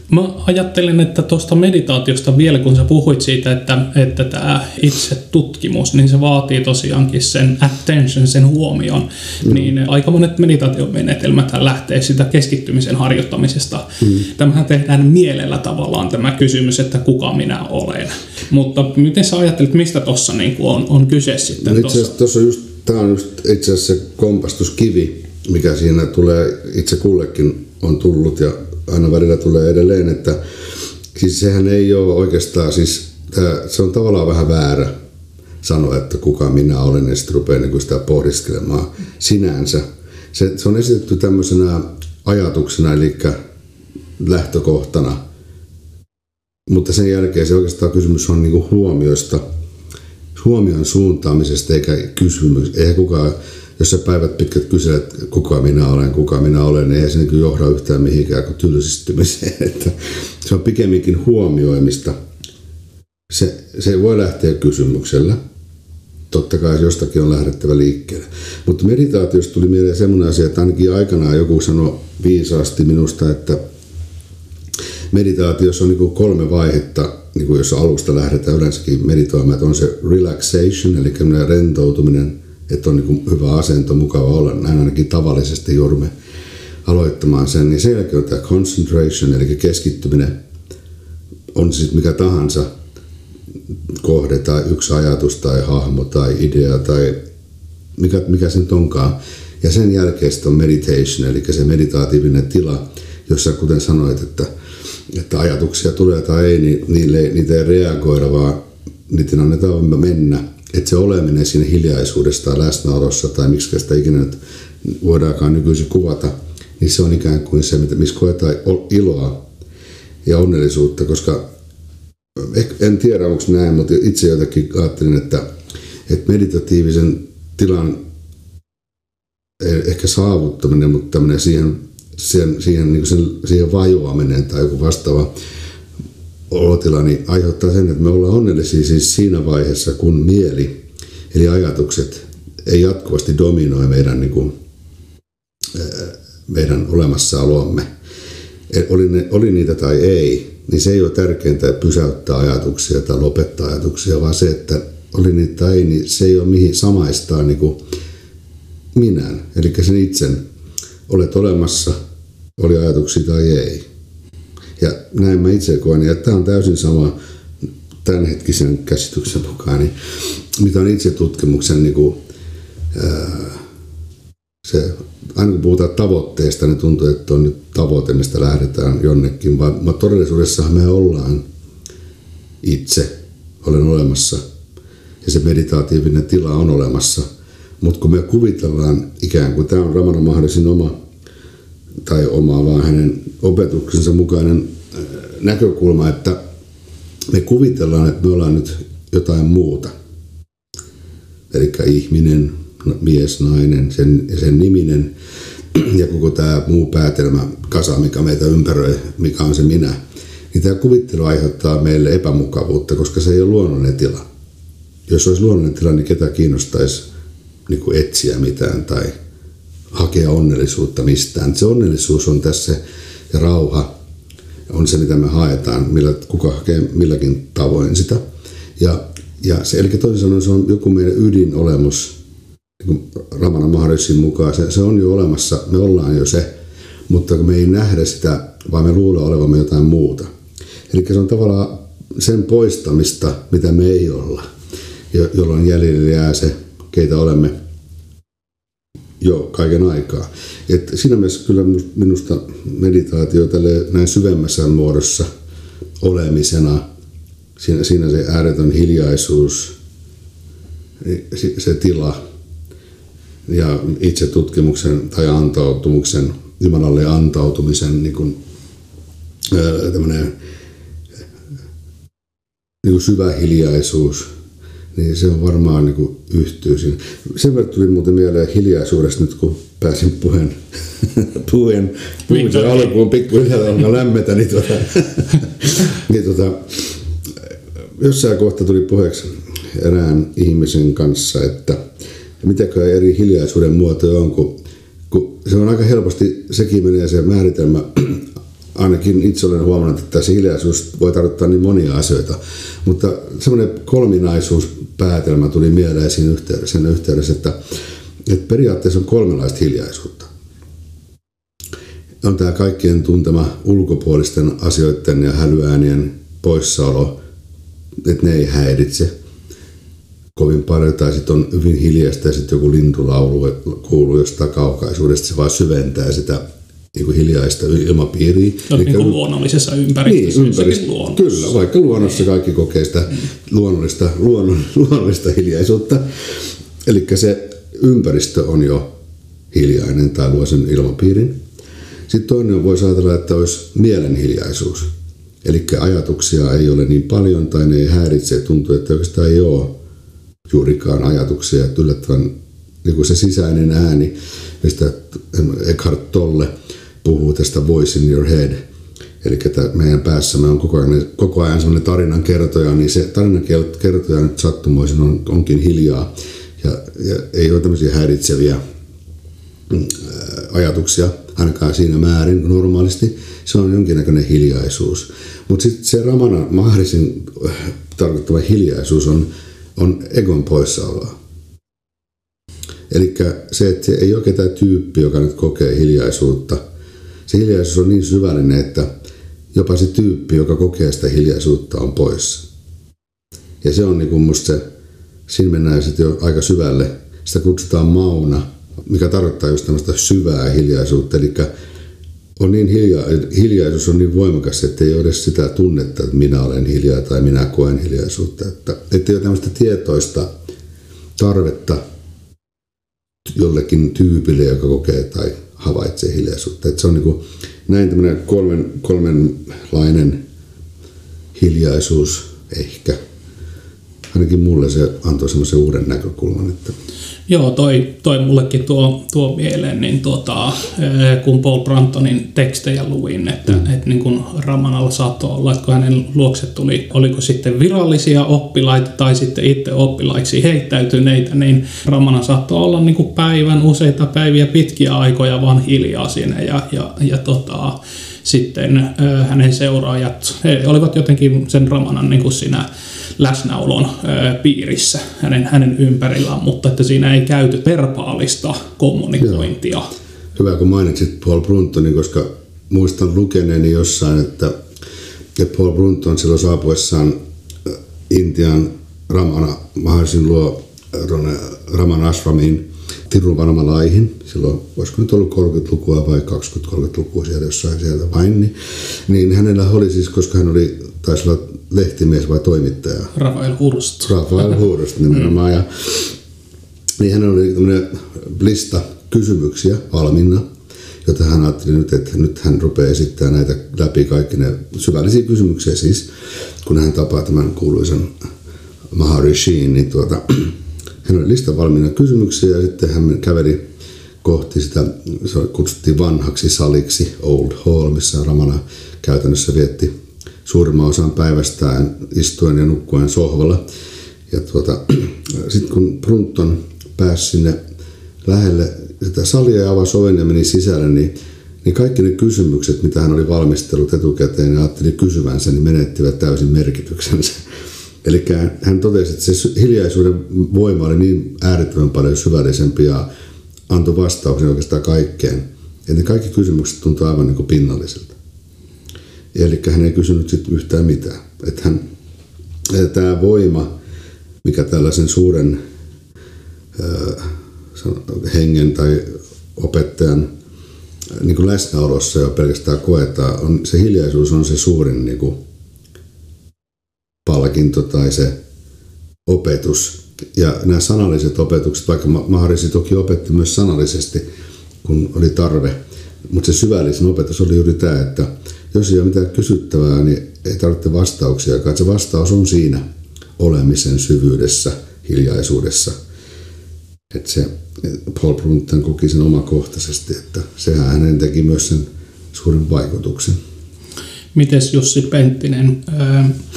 Mä ajattelen, että tuosta meditaatiosta vielä, kun sä puhuit siitä, että, että tämä itse tutkimus, niin se vaatii tosiaankin sen attention, sen huomion. Mm. Niin aika monet meditaatiomenetelmät lähtee sitä keskittymisen harjoittamisesta. Mm. Tämähän tehdään mielellä tavallaan tämä kysymys, että kuka minä olen. Mutta miten sä ajattelet, mistä tuossa niin on, on kyse sitten? No itse asiassa just, tämä on just itse asiassa se kompastuskivi, mikä siinä tulee itse kullekin on tullut ja aina välillä tulee edelleen, että siis sehän ei ole oikeastaan, siis tää, se on tavallaan vähän väärä sanoa, että kuka minä olen, ja sitten rupeaa niin sitä pohdiskelemaan sinänsä. Se, se on esitetty tämmöisenä ajatuksena, eli lähtökohtana, mutta sen jälkeen se oikeastaan kysymys on niin kuin huomioista, huomion suuntaamisesta eikä kysymys, eikä kukaan. Jos sä päivät pitkät kyselet, kuka minä olen, kuka minä olen, niin eihän se niin johda yhtään mihinkään kuin tylsistymiseen. Että se on pikemminkin huomioimista. Se, se voi lähteä kysymyksellä. Totta kai jostakin on lähdettävä liikkeelle. Mutta meditaatiosta tuli mieleen semmoinen asia, että ainakin aikanaan joku sanoi viisaasti minusta, että meditaatiossa on niin kuin kolme vaihetta, niin kuin jos alusta lähdetään yleensäkin meditoimaan, että on se relaxation, eli rentoutuminen, että on niin kuin hyvä asento, mukava olla. Näin ainakin tavallisesti joudumme aloittamaan sen. Ja sen jälkeen on tämä concentration, eli keskittyminen. On siis mikä tahansa kohde tai yksi ajatus tai hahmo tai idea tai mikä, mikä se nyt onkaan. Ja sen jälkeen sitten on meditation, eli se meditaatiivinen tila, jossa kuten sanoit, että, että ajatuksia tulee tai ei, niin niille, niitä ei reagoida, vaan niitä annetaan mennä. Että se oleminen siinä hiljaisuudessa tai läsnäolossa tai miksi sitä ikinä nyt voidaankaan nykyisin kuvata, niin se on ikään kuin se, missä koetaan iloa ja onnellisuutta, koska en tiedä onko näin, mutta itse jotenkin ajattelin, että, että meditatiivisen tilan ehkä saavuttaminen, mutta tämmöinen siihen, siihen, siihen, niin sen, siihen vajoaminen tai joku vastaava olotila, niin aiheuttaa sen, että me ollaan onnellisia siis siinä vaiheessa, kun mieli, eli ajatukset, ei jatkuvasti dominoi meidän, niin kuin, meidän olemassaolomme. Oli, ne, oli niitä tai ei, niin se ei ole tärkeintä pysäyttää ajatuksia tai lopettaa ajatuksia, vaan se, että oli niitä tai ei, niin se ei ole mihin samaistaa niin kuin minän, eli sen itsen. Olet olemassa, oli ajatuksia tai ei. Ja näin mä itse koen, ja tämä on täysin sama tämänhetkisen käsityksen mukaan, niin mitä on itse tutkimuksen, niin kuin, ää, se, aina kun puhutaan tavoitteesta, niin tuntuu, että on nyt tavoite, mistä lähdetään jonnekin, vaan, vaan todellisuudessahan me ollaan itse, olen olemassa, ja se meditaatiivinen tila on olemassa, mutta kun me kuvitellaan ikään kuin, tämä on Ramana Maharishin oma, tai oma vaan hänen opetuksensa mukainen näkökulma, että me kuvitellaan, että me ollaan nyt jotain muuta. Eli ihminen, mies, nainen, sen, sen niminen ja koko tämä muu päätelmä, kasa, mikä meitä ympäröi, mikä on se minä. Niin tämä kuvittelu aiheuttaa meille epämukavuutta, koska se ei ole luonnollinen tila. Jos olisi luonnollinen tila, niin ketä kiinnostaisi niin kuin etsiä mitään tai hakea onnellisuutta mistään. Se onnellisuus on tässä ja rauha on se, mitä me haetaan, millä, kuka hakee milläkin tavoin sitä. Ja, ja se, eli toisin sanoen se on joku meidän ydinolemus, niin kuin Ramana Maharishin mukaan, se, se on jo olemassa, me ollaan jo se, mutta kun me ei nähdä sitä, vaan me luulee olevamme jotain muuta. Eli se on tavallaan sen poistamista, mitä me ei olla, jolloin jäljelle jää se, keitä olemme jo kaiken aikaa. Et siinä mielessä kyllä minusta meditaatio tälle näin syvemmässä muodossa olemisena, siinä, siinä se ääretön hiljaisuus, se tila ja itse tutkimuksen tai antautumuksen, Jumalalle antautumisen niin kuin, tämmöinen niin kuin syvä hiljaisuus, niin se on varmaan niin kuin yhtyy siinä. Sen verran tuli muuten mieleen hiljaisuudesta nyt, kun pääsin puheen, puheen, puheen sen alkuun pikkuhiljaa alkaa lämmetä, niin, tuota, niin tuota, jossain kohta tuli puheeksi erään ihmisen kanssa, että mitäkään eri hiljaisuuden muotoja on, kun, kun se on aika helposti, sekin menee se määritelmä ainakin itse olen huomannut, että tässä hiljaisuus voi tarkoittaa niin monia asioita, mutta semmoinen kolminaisuuspäätelmä tuli mieleen siinä yhteydessä, sen yhteydessä, että, että periaatteessa on kolmenlaista hiljaisuutta. On tämä kaikkien tuntema ulkopuolisten asioiden ja hälyäänien poissaolo, että ne ei häiritse kovin paljon, tai sitten on hyvin hiljaista ja sitten joku lintulaulu kuuluu jostain kaukaisuudesta, se vaan syventää sitä niin kuin hiljaista ilmapiiriä. No, niin kuin luonnollisessa ympäristössä. Niin, ympäristö, kyllä, vaikka luonnossa kaikki kokee sitä mm. luonnollista, luonnon, luonnollista hiljaisuutta. Eli se ympäristö on jo hiljainen tai luo sen ilmapiirin. Sitten toinen voisi ajatella, että olisi mielenhiljaisuus. Eli ajatuksia ei ole niin paljon tai ne ei häiritse. Tuntuu, että oikeastaan ei ole juurikaan ajatuksia. Että yllättävän niin kuin se sisäinen ääni, mistä Eckhart Tolle puhuu tästä voice in your head. Eli meidän päässämme on koko ajan, koko ajan sellainen tarinan kertoja, niin se tarinan kertoja nyt sattumoisin on, onkin hiljaa. Ja, ja ei ole tämmöisiä häiritseviä ajatuksia, ainakaan siinä määrin normaalisti. Se on jonkinnäköinen hiljaisuus. Mutta sitten se Ramana Maharsin tarkoittava hiljaisuus on, on egon poissaoloa. Eli se, että se ei ole ketään tyyppi, joka nyt kokee hiljaisuutta. Se hiljaisuus on niin syvällinen, että jopa se tyyppi, joka kokee sitä hiljaisuutta, on poissa. Ja se on niin kuin musta se, siinä mennään sitten jo aika syvälle. Sitä kutsutaan mauna, mikä tarkoittaa just tämmöistä syvää hiljaisuutta. Eli on niin hilja, hiljaisuus on niin voimakas, että ei ole edes sitä tunnetta, että minä olen hiljaa tai minä koen hiljaisuutta. Että, että ei ole tämmöistä tietoista tarvetta jollekin tyypille, joka kokee tai havaitsee hiljaisuutta. Että se on niin kuin näin tämmöinen kolmen, kolmenlainen hiljaisuus ehkä. Ainakin mulle se antoi semmoisen uuden näkökulman. Että Joo, toi, toi mullekin tuo, tuo mieleen, niin tuota, kun Paul Bruntonin tekstejä luin, että, mm. että niin kun Ramanalla saattoi olla, että kun hänen luokse tuli, oliko sitten virallisia oppilaita tai sitten itse oppilaiksi heittäytyneitä, niin Ramana saattoi olla niin kuin päivän, useita päiviä, pitkiä aikoja vaan hiljaa siinä ja, ja, ja tota, sitten äh, hänen seuraajat, he olivat jotenkin sen Ramanan niin kuin siinä läsnäolon ö, piirissä hänen, hänen ympärillään, mutta että siinä ei käyty verbaalista kommunikointia. Joo. Hyvä, kun mainitsit Paul Bruntonin, koska muistan lukeneeni jossain, että, että Paul Brunton silloin saapuessaan Intian Ramana Maharsin luo Ramana Ashramiin Tiruvannamalaihin, silloin olisiko nyt ollut kolmekymmentälukua vai kaksikymmentä-kolmekymmentälukua siellä jossain sieltä vain, niin, niin hänellä oli siis, koska hän oli, taisi olla lehtimies vai toimittaja. Rafael Hurst. Rafael Hurst nimenomaan. Ja, niin hänellä oli tämmöinen lista kysymyksiä valmiina, jota hän ajatteli nyt, että nyt hän rupeaa esittämään näitä läpi kaikki ne syvällisiä kysymyksiä siis, kun hän tapaa tämän kuuluisan Maharishiin, niin tuota, hän oli lista valmiina kysymyksiä ja sitten hän käveli kohti sitä, se kutsuttiin vanhaksi saliksi, Old Hall, missä Ramana käytännössä vietti suurimman osan päivästään istuen ja nukkuen sohvalla. Ja tuota, sitten kun Brunton pääsi sinne lähelle sitä salia ja avasi oven ja meni sisälle, niin, niin kaikki ne kysymykset, mitä hän oli valmistellut etukäteen ja ajatteli kysyvänsä, niin menettivät täysin merkityksensä. Eli hän totesi, että se hiljaisuuden voima oli niin äärettömän paljon syvällisempi ja antoi vastauksen oikeastaan kaikkeen. Ja ne kaikki kysymykset tuntuivat aivan niin kuin pinnalliselta. Eli hän ei kysynyt sitten yhtään mitään. Että hän, että tämä voima, mikä tällaisen suuren äh, hengen tai opettajan niin kuin läsnäolossa jo pelkästään koetaan, on, se hiljaisuus on se suurin niin kuin palkinto tai se opetus. Ja nämä sanalliset opetukset, vaikka Maharisi toki opetti myös sanallisesti, kun oli tarve, mutta se syvällisin opetus oli juuri tämä, että jos ei ole mitään kysyttävää, niin ei tarvitse vastauksia. Se vastaus on siinä olemisen syvyydessä, hiljaisuudessa. Että se Paul Brunton koki sen omakohtaisesti, että sehän hänen teki myös sen suuren vaikutuksen. Mites Jussi Penttinen,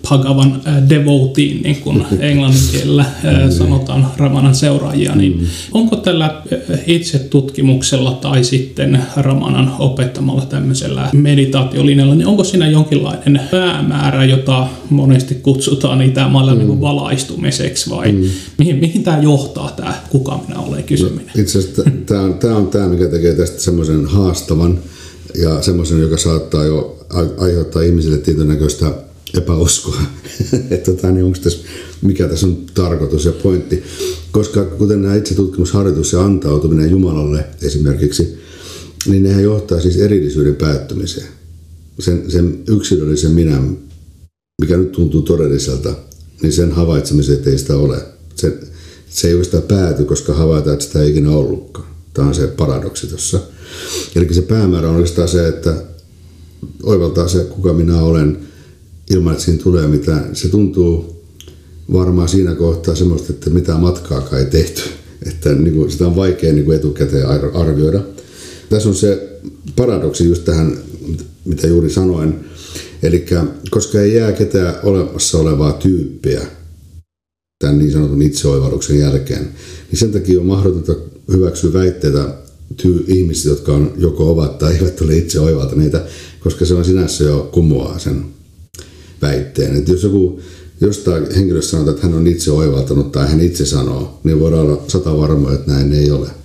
Bhagavan devotee, niin kuin englannin kielellä sanotaan Ramanan seuraajia, niin mm. onko tällä itse tutkimuksella tai sitten Ramanan opettamalla tämmöisellä meditaatiolinjalla, niin onko siinä jonkinlainen päämäärä, jota monesti kutsutaan itämaalla mm. niin valaistumiseksi, vai mm. mihin, mihin tämä johtaa, tämä kuka minä olen kysyminen? No, itse asiassa tämä on, tämä on tämä, mikä tekee tästä semmoisen haastavan ja semmoisen, joka saattaa jo aiheuttaa ihmisille tietyn näköistä epäuskoa, että tota, niin onko tässä, mikä tässä on tarkoitus ja pointti. Koska kuten nämä itsetutkimusharjoitus ja antautuminen Jumalalle esimerkiksi, niin nehän johtaa siis erillisyyden päättymiseen. Sen, sen yksilöllisen minä, mikä nyt tuntuu todelliselta, niin sen havaitsemiseen ei sitä ole. Se, se ei oikeastaan pääty, koska havaitaan, että sitä ei ikinä ollutkaan. Tämä on se paradoksi tuossa. Eli se päämäärä on oikeastaan se, että oivaltaa se, kuka minä olen, ilman että siinä tulee mitään. Se tuntuu varmaan siinä kohtaa semmoista, että mitään matkaakaan ei tehty. Että niin kuin, sitä on vaikea niin kuin etukäteen arvioida. Tässä on se paradoksi just tähän, mitä juuri sanoin. Eli koska ei jää ketään olemassa olevaa tyyppiä tämän niin sanotun itseoivalluksen jälkeen, niin sen takia on mahdotonta hyväksyä väitteitä tyy- ihmisistä, jotka on joko ovat tai eivät ole itse oivaltaneita, koska se on sinänsä jo kumoaa sen väitteen. Että jos joku jostain henkilöstä sanotaan, että hän on itse oivaltanut tai hän itse sanoo, niin voidaan olla sata varmoja, että näin ei ole.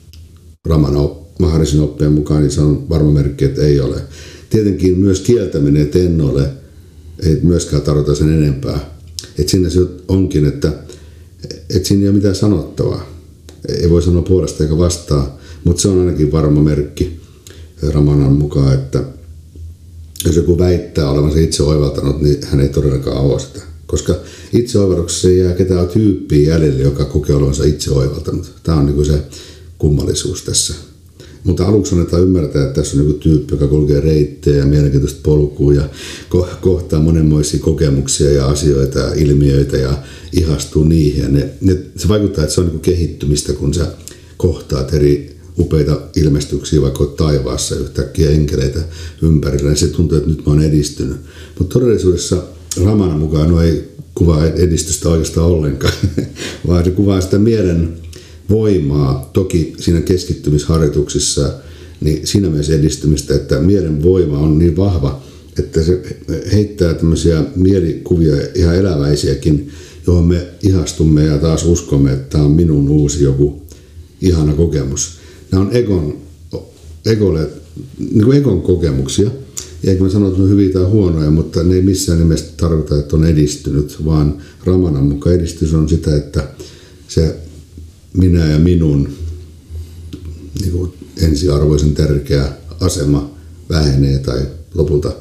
Ramana Maharishin oppien mukaan niin se on varma merkki, että ei ole. Tietenkin myös kieltäminen, että en ole, ei myöskään tarvita sen enempää. Että siinä se onkin, että, että siinä ei ole mitään sanottavaa. Ei voi sanoa puolesta eikä vastaa, mutta se on ainakin varma merkki Ramanan mukaan, että jos joku väittää olevansa itse oivaltanut, niin hän ei todellakaan avaa sitä. Koska itseoivalluksessa ei jää ketään tyyppiä jäljelle, joka kokee olevansa itse oivaltanut. Tämä on niin se kummallisuus tässä. Mutta aluksi annetaan ymmärtää, että tässä on joku tyyppi, joka kulkee reittejä ja mielenkiintoista polkua ja ko- kohtaa monenmoisia kokemuksia ja asioita ja ilmiöitä ja ihastuu niihin. Ja ne, ne, se vaikuttaa, että se on niin kehittymistä, kun sä kohtaat eri upeita ilmestyksiä vaikka taivaassa yhtäkkiä enkeleitä ympärillä. Ja se tuntuu, että nyt mä oon edistynyt. Mutta todellisuudessa Ramanan mukaan no ei kuvaa edistystä oikeastaan ollenkaan, vaan se kuvaa sitä mielen voimaa, toki siinä keskittymisharjoituksissa, niin siinä mielessä edistymistä, että mielen voima on niin vahva, että se heittää tämmöisiä mielikuvia ihan eläväisiäkin, johon me ihastumme ja taas uskomme, että tämä on minun uusi joku ihana kokemus. Nämä on egon, egolle, niin kuin egon kokemuksia, eikä mä sano, että ne on hyviä tai huonoja, mutta ne ei missään nimessä tarkoita, että on edistynyt, vaan Ramanan mukaan edistys on sitä, että se minä ja minun niin kuin ensiarvoisen tärkeä asema vähenee tai lopulta,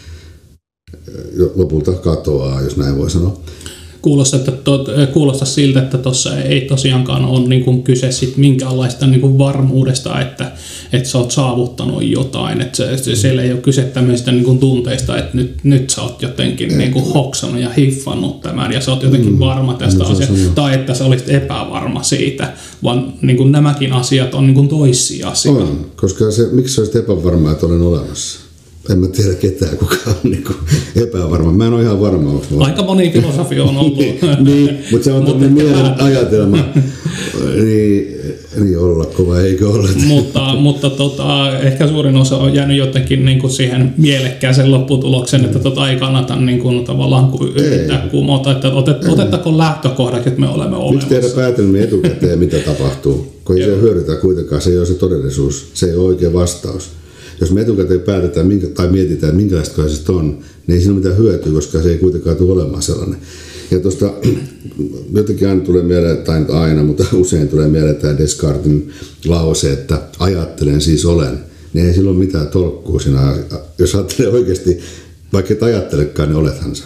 lopulta katoaa, jos näin voi sanoa. Kuulostaa, että to, kuulostaa siltä, että tuossa ei tosiaankaan ole niin kuin kyse sit minkäänlaista niin kuin varmuudesta, että, että sä oot saavuttanut jotain. Että se, se, siellä ei ole kyse tämmöistä niin kuin tunteista, että nyt, nyt sä oot jotenkin niin kuin hoksannut ja hiffannut tämän ja sä oot jotenkin mm. varma tästä no, asiasta. On. Tai että sä olisit epävarma siitä, vaan niin kuin nämäkin asiat on niin kuin toissijaisia. On, koska se, miksi sä olisit epävarma, että olen olemassa? En mä tiedä ketään, kuka on niin epävarma. Mä en ole ihan varma. Aika moni filosofia on ollut. niin, mutta se on tämmöinen mielen ajatelma. niin, niin ollako vai eikö olla? mutta mutta tota, ehkä suurin osa on jäänyt jotenkin niin kuin siihen mielekkääseen lopputulokseen, että tota ei kannata niin kuin, tavallaan yrittää kumota. Että otet, otettakoon lähtökohdaksi, että me olemme olemassa. Miksi tehdä päätelmiä etukäteen, mitä tapahtuu? Kun ei se hyödytä kuitenkaan, se ei ole se todellisuus. Se ei ole oikea vastaus. Jos me etukäteen päätetään minkä, tai mietitään, että minkälaista se on, niin ei siinä ole mitään hyötyä, koska se ei kuitenkaan tule olemaan sellainen. Ja tuosta jotenkin aina tulee mieleen, tai nyt aina, mutta usein tulee mieleen tämä Descartesin lause, että ajattelen siis olen. Niin ei sillä ole mitään tolkkua siinä. Jos ajattelee oikeasti, vaikka et ajattelekaan, niin olethan sä.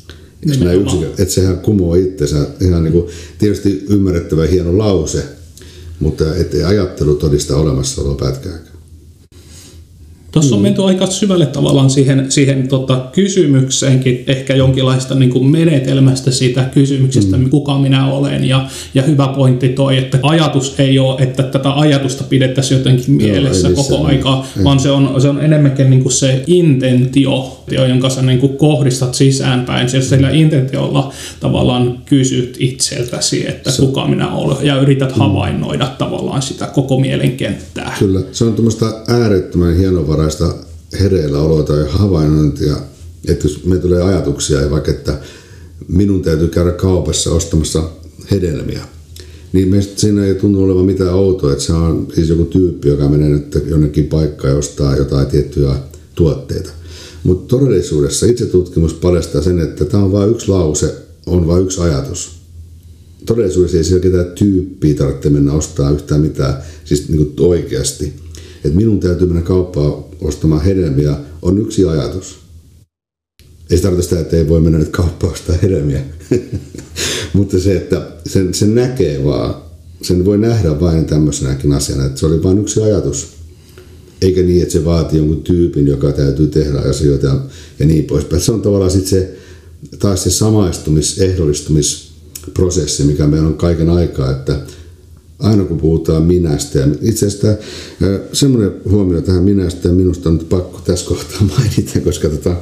Että sehän kumoo itsensä. Ihan niin kuin, tietysti ymmärrettävä hieno lause, mutta ettei ajattelu todista olemassaoloa pätkääkään. Tuossa on menty aika syvälle tavallaan siihen, siihen tota, kysymykseenkin, ehkä jonkinlaista niin kuin menetelmästä siitä kysymyksestä, mm. kuka minä olen. Ja, ja hyvä pointti toi, että ajatus ei ole, että tätä ajatusta pidettäisiin jotenkin mielessä Joo, koko aikaa, ei. vaan se on, se on enemmänkin niin kuin se intentio, jonka sä niin kuin kohdistat sisäänpäin. Sillä, sillä intentiolla tavallaan kysyt itseltäsi, että se, kuka minä olen, ja yrität mm. havainnoida tavallaan sitä koko mielenkenttää. Kyllä, se on tuommoista äärettömän hienovaraista hereillä oloa tai havainnointia, että jos me tulee ajatuksia, ja vaikka että minun täytyy käydä kaupassa ostamassa hedelmiä, niin meistä siinä ei tunnu olevan mitään outoa, että se on siis joku tyyppi, joka menee nyt jonnekin paikkaan ja ostaa jotain tiettyjä tuotteita. Mutta todellisuudessa itsetutkimus paljastaa sen, että tämä on vain yksi lause, on vain yksi ajatus. Todellisuudessa ei siellä ketään tyyppiä tarvitse mennä ostaa yhtään mitään, siis niin kuin oikeasti. Että minun täytyy mennä kauppaan ostamaan hedelmiä, on yksi ajatus. Ei se tarkoita sitä, että ei voi mennä nyt kauppaan ostaa hedelmiä. Mutta se, että sen, sen näkee vaan, sen voi nähdä vain tämmöisenäkin asiana, että se oli vain yksi ajatus. Eikä niin, että se vaatii jonkun tyypin, joka täytyy tehdä asioita ja, ja niin poispäin. Se on tavallaan sitten se, taas se samaistumis-, ehdollistumisprosessi, mikä meillä on kaiken aikaa, että aina kun puhutaan minästä, ja itse asiassa semmoinen huomio tähän minästä, ja minusta on nyt pakko tässä kohtaa mainita, koska tota,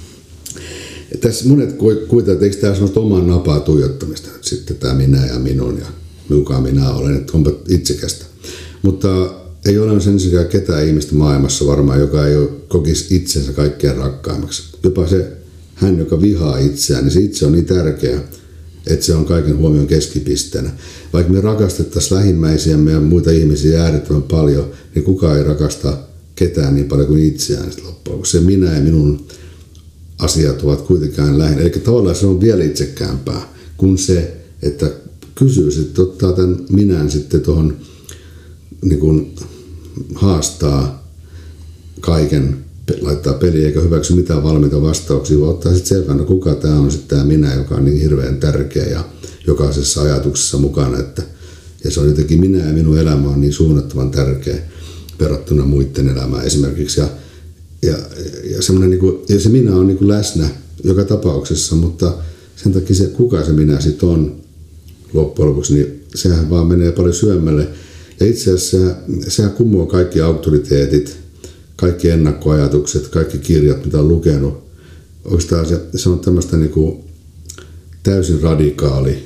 tässä monet kuitenkin, että eikö tämä semmoista oman napaa tuijottamista, että sitten tämä minä ja minun ja kuka minä olen, että onpa itsekästä. Mutta ei ole ensinnäkään ketään ihmistä maailmassa varmaan, joka ei ole, kokisi itsensä kaikkein rakkaimmaksi. Jopa se hän, joka vihaa itseään, niin se itse on niin tärkeä, että se on kaiken huomion keskipisteenä. Vaikka me rakastettaisiin lähimmäisiämme ja muita ihmisiä äärettömän paljon, niin kukaan ei rakasta ketään niin paljon kuin itseään loppuun. Se minä ja minun asiat ovat kuitenkaan lähinnä. Eli tavallaan se on vielä itsekäämpää kuin se, että kysyy sitten, ottaa tämän minän sitten tuohon niin kuin haastaa kaiken, laittaa peliä eikä hyväksy mitään valmiita vastauksia, vaan ottaa sitten selvän, no kuka tämä on sitten tämä minä, joka on niin hirveän tärkeä ja jokaisessa ajatuksessa mukana, että ja se on jotenkin minä ja minun elämä on niin suunnattoman tärkeä verrattuna muiden elämään esimerkiksi. Ja, ja, ja, semmoinen niin kuin, ja se minä on niin kuin läsnä joka tapauksessa, mutta sen takia se, kuka se minä sitten on loppujen lopuksi, niin sehän vaan menee paljon syömälle. Ja itse asiassa sehän, sehän kumoaa kaikki auktoriteetit, kaikki ennakkoajatukset, kaikki kirjat, mitä on lukenut. Oikeastaan se, se on tämmöistä niin kuin täysin radikaali,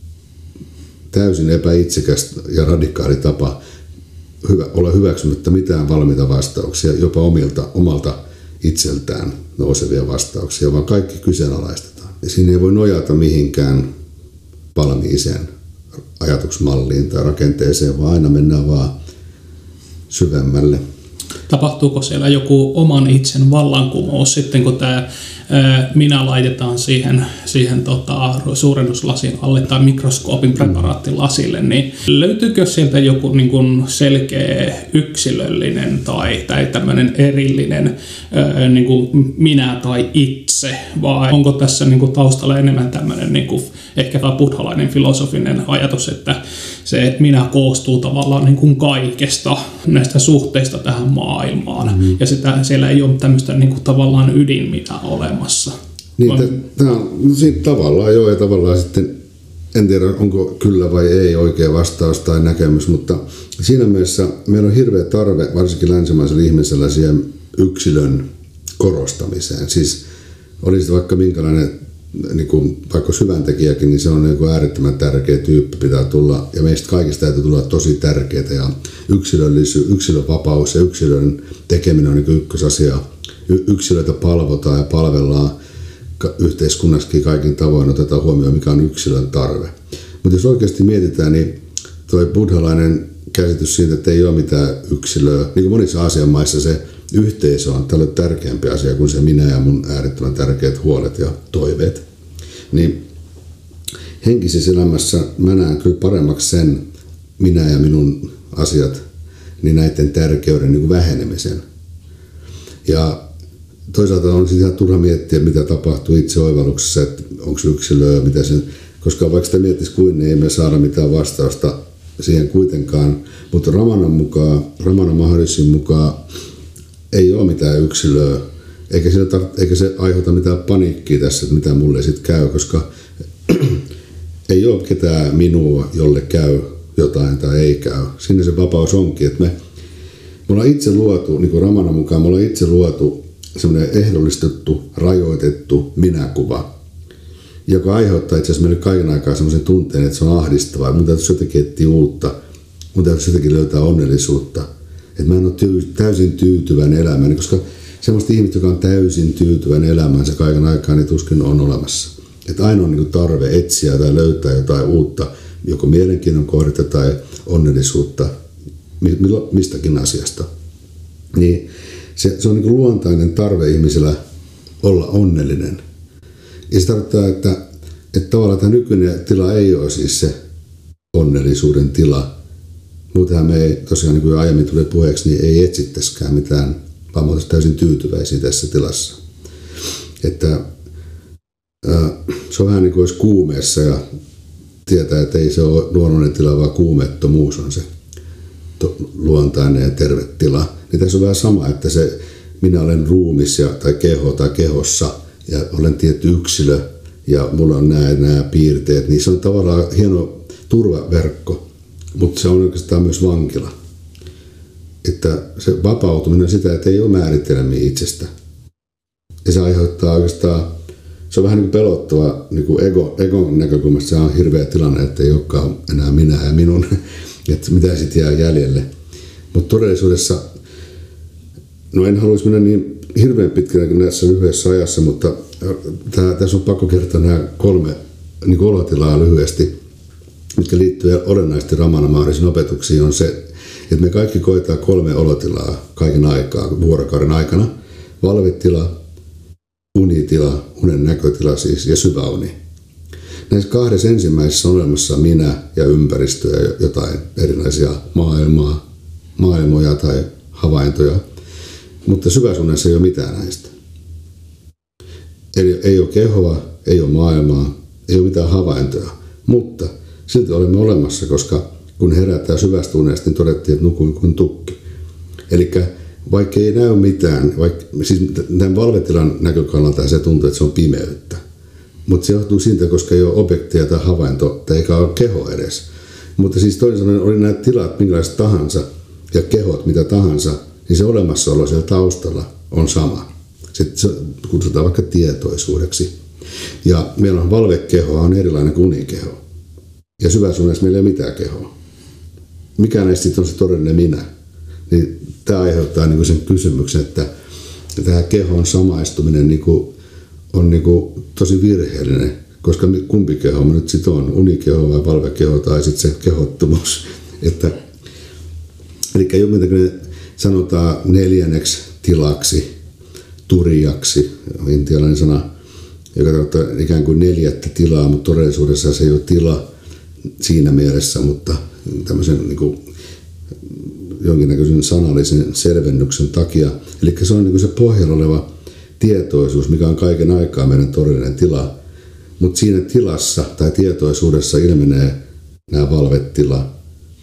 täysin epäitsekäs ja radikaali tapa hyvä, olla hyväksymättä mitään valmiita vastauksia, jopa omilta, omalta itseltään nousevia vastauksia, vaan kaikki kyseenalaistetaan. Ja siinä ei voi nojata mihinkään valmiiseen ajatusmalliin tai rakenteeseen, vaan aina mennään vaan syvemmälle. Tapahtuuko siellä joku oman itsen vallankumous sitten, kun tämä ää, minä laitetaan siihen, siihen tota, suurennuslasin alle tai mikroskoopin preparaattilasille, niin löytyykö sieltä joku niin kuin selkeä yksilöllinen tai, tai tämmöinen erillinen ää, niin kuin minä tai itse, vai onko tässä niin kuin taustalla enemmän tämmöinen niin kuin ehkä buddhalainen filosofinen ajatus, että se minä koostuu tavallaan niin kuin kaikesta näistä suhteista tähän maailmaan. Mm-hmm. Ja sitä, siellä ei ole tämmöistä niin kuin tavallaan ydinminä olemassa. Niin, tämä on no siinä tavallaan joo, ja tavallaan sitten, en tiedä onko kyllä vai ei oikea vastaus tai näkemys, mutta siinä mielessä meillä on hirveä tarve, varsinkin länsimaisella ihmisellä, siihen yksilön korostamiseen. Siis olisi vaikka minkälainen niin kuin, vaikka syväntekijäkin, niin se on niin kuin äärettömän tärkeä tyyppi pitää tulla, ja meistä kaikista täytyy tulla tosi tärkeää, ja yksilöllisyys, yksilövapaus ja yksilön tekeminen on niin kuin ykkösasia. Y- yksilöitä palvotaan ja palvellaan yhteiskunnassakin kaikin tavoin, otetaan huomioon, mikä on yksilön tarve. Mutta jos oikeasti mietitään, niin tuo buddhalainen käsitys siitä, että ei ole mitään yksilöä, niin kuin monissa Aasian maissa se yhteisö on tällöin tärkeämpi asia kuin se minä ja mun äärettömän tärkeät huolet ja toiveet. Niin henkisessä elämässä mä näen kyllä paremmaksi sen minä ja minun asiat, niin näiden tärkeyden niin kuin vähenemisen. Ja toisaalta on siis ihan turha miettiä, mitä tapahtuu itse oivalluksessa, että onko yksilöä, mitä sen, koska vaikka sitä miettisi kuin, niin ei me saada mitään vastausta siihen kuitenkaan. Mutta Ramanan mukaan, Ramana Maharishin mukaan, ei ole mitään yksilöä, eikä, tar- eikä se aiheuta mitään paniikkia tässä, että mitä mulle sitten käy, koska ei ole ketään minua, jolle käy jotain tai ei käy. Siinä se vapaus onkin, että me, me ollaan itse luotu, niin kuin Ramanan mukaan, me ollaan itse luotu semmoinen ehdollistettu, rajoitettu minäkuva, joka aiheuttaa itse asiassa meille kaiken aikaa semmoisen tunteen, että se on ahdistavaa. Mun täytyisi jotenkin etsiä uutta, mun täytyisi jotenkin löytää onnellisuutta. Että mä en ole tyy- täysin tyytyväinen elämään, koska semmoista ihmistä, joka on täysin tyytyväinen elämäänsä kaiken aikaa, niin tuskin on olemassa. Että aina on niin kuin tarve etsiä tai löytää jotain uutta, joko mielenkiinnon kohdetta tai onnellisuutta mistäkin asiasta. Niin se, se on niin kuin luontainen tarve ihmisellä olla onnellinen. Ja se tarkoittaa, että, että tavallaan tämä nykyinen tila ei ole siis se onnellisuuden tila. Muutenhan me ei, tosiaan niin kuin aiemmin tuli puheeksi, niin ei etsittäskään mitään, vaan me oltaisiin täysin tyytyväisiä tässä tilassa. Että ää, se on vähän niin kuin olisi kuumeessa ja tietää, että ei se ole luonnollinen tila, vaan kuumeettomuus on se to, luontainen ja terve tila. Niin tässä on vähän sama, että se minä olen ruumis ja, tai keho tai kehossa ja olen tietty yksilö ja mulla on nämä, nämä piirteet, niin se on tavallaan hieno turvaverkko, mutta se on oikeastaan myös vankila. Että se vapautuminen on sitä, että ei ole määritelmiä itsestä. Ja se aiheuttaa oikeastaan, se on vähän niin kuin pelottava niin kuin ego, egon näkökulmasta, se on hirveä tilanne, että ei olekaan enää minä ja minun, että mitä sitten jää jäljelle. Mutta todellisuudessa, no en haluaisi mennä niin hirveän pitkälle kuin näissä lyhyessä ajassa, mutta tää, tässä on pakko kertoa nämä kolme niin kuin olotilaa lyhyesti, mitkä liittyy olennaisesti Ramanan Maharsin opetuksiin, on se, että me kaikki koetaan kolme olotilaa kaiken aikaa, vuorokauden aikana. Valvetila, unitila, unen näkötila siis, ja syvä uni. Näissä kahdessa ensimmäisessä on olemassa minä ja ympäristö ja jotain erilaisia maailmaa, maailmoja tai havaintoja. Mutta syväsunessa ei ole mitään näistä. Eli ei ole kehoa, ei ole maailmaa, ei ole mitään havaintoja. Mutta silti olemme olemassa, koska kun herätään syvästä unesta, niin todettiin, että nukuin kuin tukki. Eli vaikka ei näy mitään, vaikka, siis tämän valvetilan näkökannalta se tuntuu, että se on pimeyttä. Mutta se johtuu siitä, koska ei ole objektia tai havainto, tai eikä ole keho edes. Mutta siis toisin sanoen oli nämä tilat minkälaiset tahansa, ja kehot mitä tahansa, niin se olemassaolo siellä taustalla on sama. Sitten se kutsutaan vaikka tietoisuudeksi. Ja meillä on valvekehoa on erilainen kuin unikeho. Ja syväsunessa meillä ei ole mitään kehoa. Mikä näistä sitten on se todellinen minä? Niin tämä aiheuttaa niinku sen kysymyksen, että tämä kehon samaistuminen niinku on niinku tosi virheellinen, koska kumpi keho nyt sitten on, unikeho vai valvekeho tai sitten se kehottomuus. Että, eli jokin sanotaan neljänneksi tilaksi, turijaksi, intialainen sana, joka tarkoittaa ikään kuin neljättä tilaa, mutta todellisuudessa se ei ole tila siinä mielessä, mutta tämmöisen niin kuin jonkinnäköisen sanallisen selvennyksen takia. Eli se on niin kuin se pohjalla oleva tietoisuus, mikä on kaiken aikaa meidän todellinen tila. Mutta siinä tilassa tai tietoisuudessa ilmenee nämä valvetila,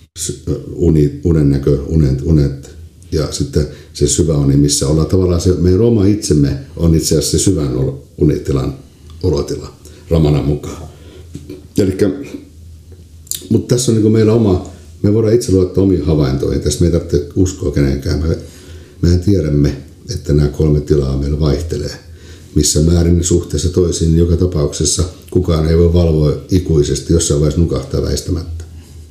uni, unen näkö, unet, unet ja sitten se syvä uni, missä ollaan tavallaan se meidän oma itsemme on itse asiassa se syvän unitilan olotila Ramanan mukaan. Elikkä, mutta tässä on niin kuin meillä oma, me voidaan itse luottaa omiin havaintoihin. Tässä me ei tarvitse uskoa kenenkään. Me, mehän tiedämme, että nämä kolme tilaa meillä vaihtelee. Missä määrin suhteessa toisiin, niin joka tapauksessa kukaan ei voi valvoa ikuisesti, jossain vaiheessa nukahtaa väistämättä.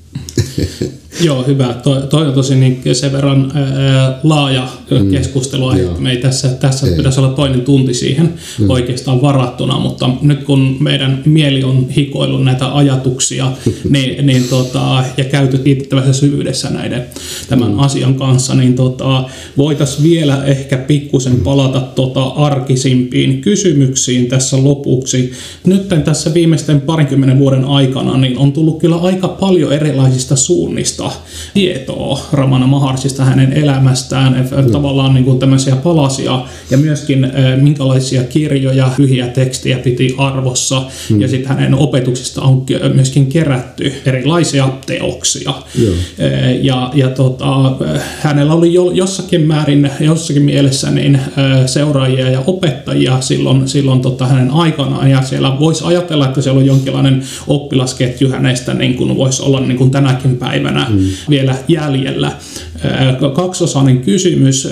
Joo, hyvä. Toi, toi on tosi niin sen verran ää, laaja mm. keskustelu, että me ei tässä, tässä ei. pitäisi olla toinen tunti siihen mm. oikeastaan varattuna, mutta nyt kun meidän mieli on hikoillut näitä ajatuksia niin, niin, tota, ja käyty kiitettävässä syvyydessä näiden tämän mm. asian kanssa, niin tota, voitaisiin vielä ehkä pikkusen palata tota, arkisimpiin kysymyksiin tässä lopuksi. Nyt tässä viimeisten parinkymmenen vuoden aikana niin on tullut kyllä aika paljon erilaisista suunnista monenlaista tietoa Ramana Maharsista, hänen elämästään, mm. tavallaan niin kuin tämmöisiä palasia ja myöskin minkälaisia kirjoja, pyhiä tekstiä piti arvossa mm. ja sitten hänen opetuksista on myöskin kerätty erilaisia teoksia. Joo. Ja, ja tota, hänellä oli jo, jossakin määrin, jossakin mielessä niin seuraajia ja opettajia silloin, silloin tota, hänen aikanaan ja siellä voisi ajatella, että siellä on jonkinlainen oppilasketju hänestä, niin kuin voisi olla niin kuin tänäkin päivänä mm. vielä jäljellä. Kaksosainen kysymys.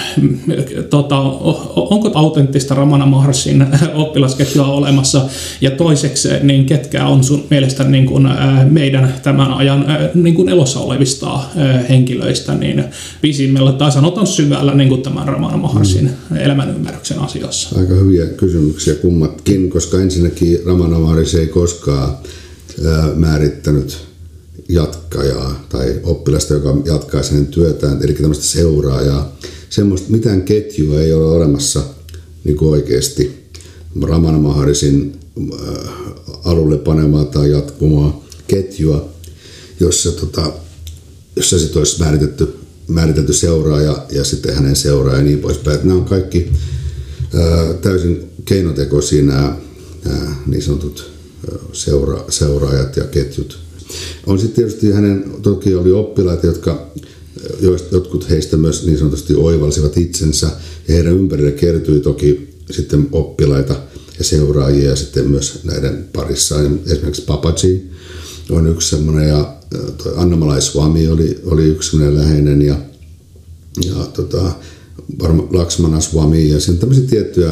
Tota, onko autenttista Ramana Maharsin oppilasketjua olemassa? Ja toiseksi, niin ketkä on sun mielestä niin kuin meidän tämän ajan niin kuin elossa olevista henkilöistä niin pisimmällä tai sanotaan syvällä niin kuin tämän Ramana Maharsin mm. elämänymmärryksen asioissa? Aika hyviä kysymyksiä kummatkin, koska ensinnäkin Ramana Mahars ei koskaan määrittänyt jatkajaa tai oppilasta, joka jatkaa sen työtään, eli tämmöistä seuraajaa. Semmoista mitään ketjua ei ole olemassa niin kuin oikeasti Ramana Maharsin alulle panemaa tai jatkumaa ketjua, jossa, tota, jossa sit olisi määritetty, määritelty seuraaja ja sitten hänen seuraaja ja niin poispäin. Nämä on kaikki ää, täysin keinotekoisia nämä, nämä niin sanotut seura, seuraajat ja ketjut. On sitten tietysti hänen, toki oli oppilaita, jotka jotkut heistä myös niin sanotusti oivalsivat itsensä ja heidän ympärille kertyi toki sitten oppilaita ja seuraajia ja sitten myös näiden parissa. Esimerkiksi Papaji on yksi semmoinen ja toi Annamalai Swami oli, oli yksi semmoinen läheinen ja, ja tota, Lakshmana Swami ja siinä tämmöisiä tiettyjä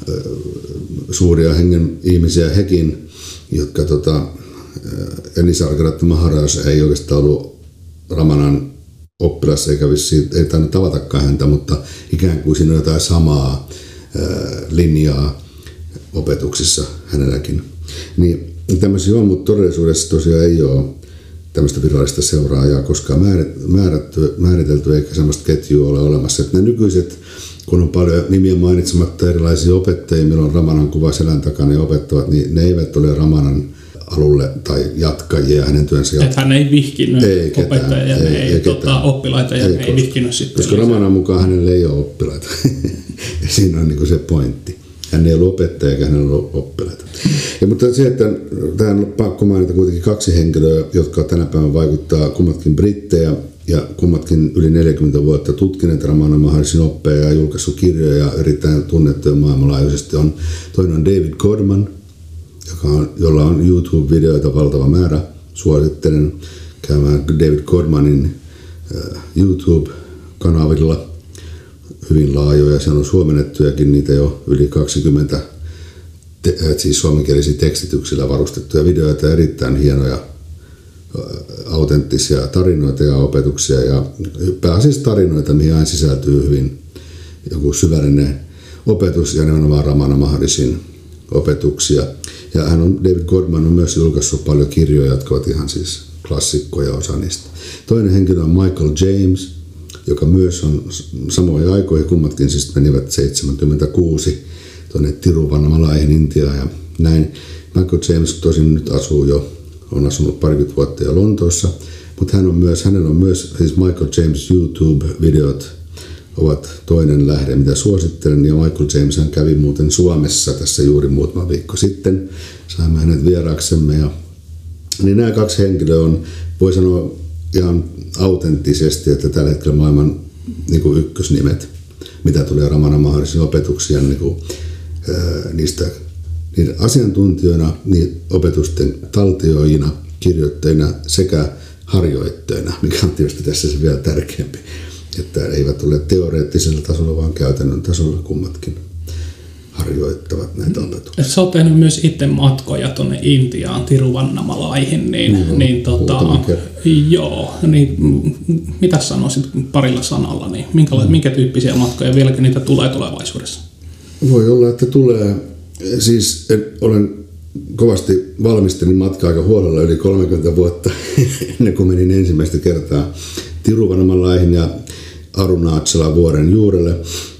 suuria hengen ihmisiä hekin, jotka tota, ja Nisargadatta Maharaj ei oikeastaan ollut Ramanan oppilas eikä vissiin, ei tainnut tavatakaan häntä, mutta ikään kuin siinä on jotain samaa ää, linjaa opetuksissa hänelläkin. Niin tämmöisiä on, mutta todellisuudessa tosiaan ei ole tämmöistä virallista seuraajaa koskaan määrätty, määritelty eikä semmoista ketjua ole olemassa. Että ne nykyiset, kun on paljon nimiä mainitsematta erilaisia opettajia, millä on Ramanan kuva selän takana ja opettavat, niin ne eivät ole Ramanan alulle tai jatkajia hänen työnsä jatkajia. Että hän ei vihkinyt ei opettajia ja ei, ei, ei tota, oppilaita ja ei, ei vihkinyt sitten. Koska Ramanan mukaan hänellä ei ole oppilaita. Ja siinä on niin kuin se pointti. Hän ei ollut opettaja eikä hänellä ollut oppilaita. Ja, mutta se, että tähän on pakko mainita kuitenkin kaksi henkilöä, jotka tänä päivänä vaikuttaa kummatkin brittejä ja kummatkin yli neljäkymmentä vuotta tutkineet Ramana Maharsin oppeja ja julkaissut kirjoja ja erittäin tunnettuja maailmanlaajuisesti. On, toinen on David Godman, joka on, jolla on YouTube-videoita valtava määrä. Suosittelen käymään David Godmanin uh, YouTube-kanavilla. Hyvin laajoja, siellä on suomennettujakin niitä jo yli kaksikymmentä, te, siis suomenkielisiä tekstityksillä varustettuja videoita, erittäin hienoja, autenttisia tarinoita ja opetuksia ja pääasiassa tarinoita, mihin aina sisältyy hyvin joku syvällinen opetus ja nimenomaan Ramana Maharsin opetuksia. Ja hän on, David Godman on myös julkaissut paljon kirjoja, jotka ovat ihan siis klassikkoja osa niistä. Toinen henkilö on Michael James, joka myös on samoja aikoja, kummatkin siis menivät seitsemänkymmentäkuusi tuonne Tiruvannamalaihin Intiaan ja näin. Michael James tosin nyt asuu jo, on asunut parikymmentä vuotta jo Lontoossa, mutta hän on myös, hänellä on myös, siis Michael James YouTube-videot ovat toinen lähde, mitä suosittelen, ja Michael James hän kävi muuten Suomessa tässä juuri muutama viikko sitten, saimme hänet vieraaksemme, ja niin nämä kaksi henkilöä on, voi sanoa ihan autenttisesti, että tällä hetkellä maailman niin kuin ykkösnimet, mitä tulee Ramana Maharsin opetuksia, niin kuin, ää, niistä niiden asiantuntijoina, niin opetusten taltioijina, kirjoittajina sekä harjoittajina, mikä on tietysti tässä se vielä tärkeämpi, että eivät ole teoreettisella tasolla, vaan käytännön tasolla kummatkin harjoittavat näitä opetuksia. Sä oot tehnyt myös itse matkoja tuonne Intiaan, Tiruvannamalaihin, niin, no, niin tota, joo, niin mitä sanoisit parilla sanalla, niin minkä, mm. minkä tyyppisiä matkoja vieläkin niitä tulee tulevaisuudessa? Voi olla, että tulee. Siis olen kovasti valmistelin matkaa aika huolella yli kolmekymmentä vuotta ennen kuin menin ensimmäistä kertaa Tiruvannamalaihin ja Arunachalan vuoren juurelle.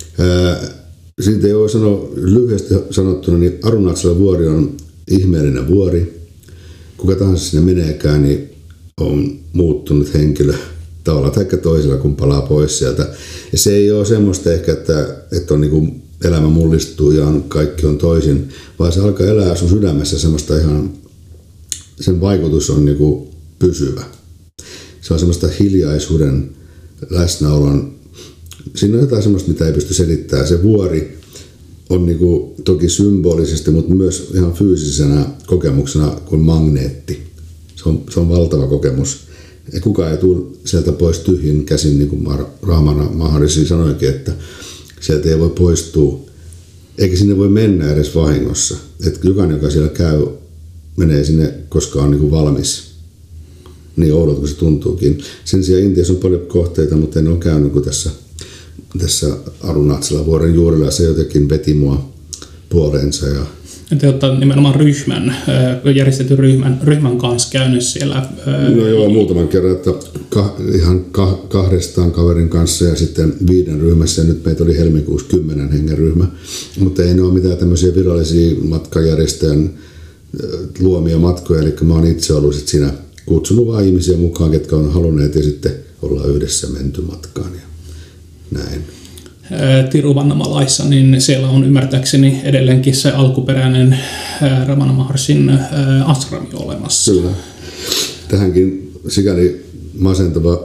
Siitä ei voi sanoa lyhyesti sanottuna, niin Arunachalan vuori on ihmeellinen vuori. Kuka tahansa sinne meneekään, niin on muuttunut henkilö tavalla tai toisella, kun palaa pois sieltä. Ja se ei ole semmoista ehkä, että, että on niin kuin elämä mullistuu ja on, kaikki on toisin, vaan se alkaa elää sun sydämessä semmoista ihan, sen vaikutus on niin kuin pysyvä. Se on semmoista hiljaisuuden läsnäolon. Siinä on jotain semmoista, mitä ei pysty selittämään. Se vuori on niin kuin toki symbolisesti, mutta myös ihan fyysisenä kokemuksena kuin magneetti. Se on, se on valtava kokemus. Ja kukaan ei tule sieltä pois tyhjin käsin, niin kuin Ramana Maharshi sanoikin, että sieltä ei voi poistua, eikä sinne voi mennä edes vahingossa. Että jokainen, joka siellä käy, menee sinne, koska on niin kuin valmis. Niin oudolta kuin se tuntuukin. Sen sijaan Intiassa on paljon kohteita, mutta en ole käynyt kuin tässä, tässä Arunachalan vuoren juurella. Se jotenkin veti mua puoleensa. Ja te olette nimenomaan ryhmän, järjestetyn ryhmän, ryhmän kanssa käynyt siellä. No joo, muutaman kerran, että ka, ihan ka, kahdestaan kaverin kanssa ja sitten viiden ryhmässä. Ja nyt meitä oli helmikuussa kymmenen hengen ryhmä. Mutta ei ne ole mitään tämmöisiä virallisia matkajärjestäjän luomia matkoja. Eli mä oon itse ollut sit siinä kutsunut vaan ihmisiä mukaan, ketkä on halunneet ja sitten ollaan yhdessä menty matkaan ja näin. Tiruvannamalaissa, niin siellä on ymmärtääkseni edelleenkin se alkuperäinen Ramana Maharshin asrami olemassa. Kyllä. Tähänkin sikäli masentava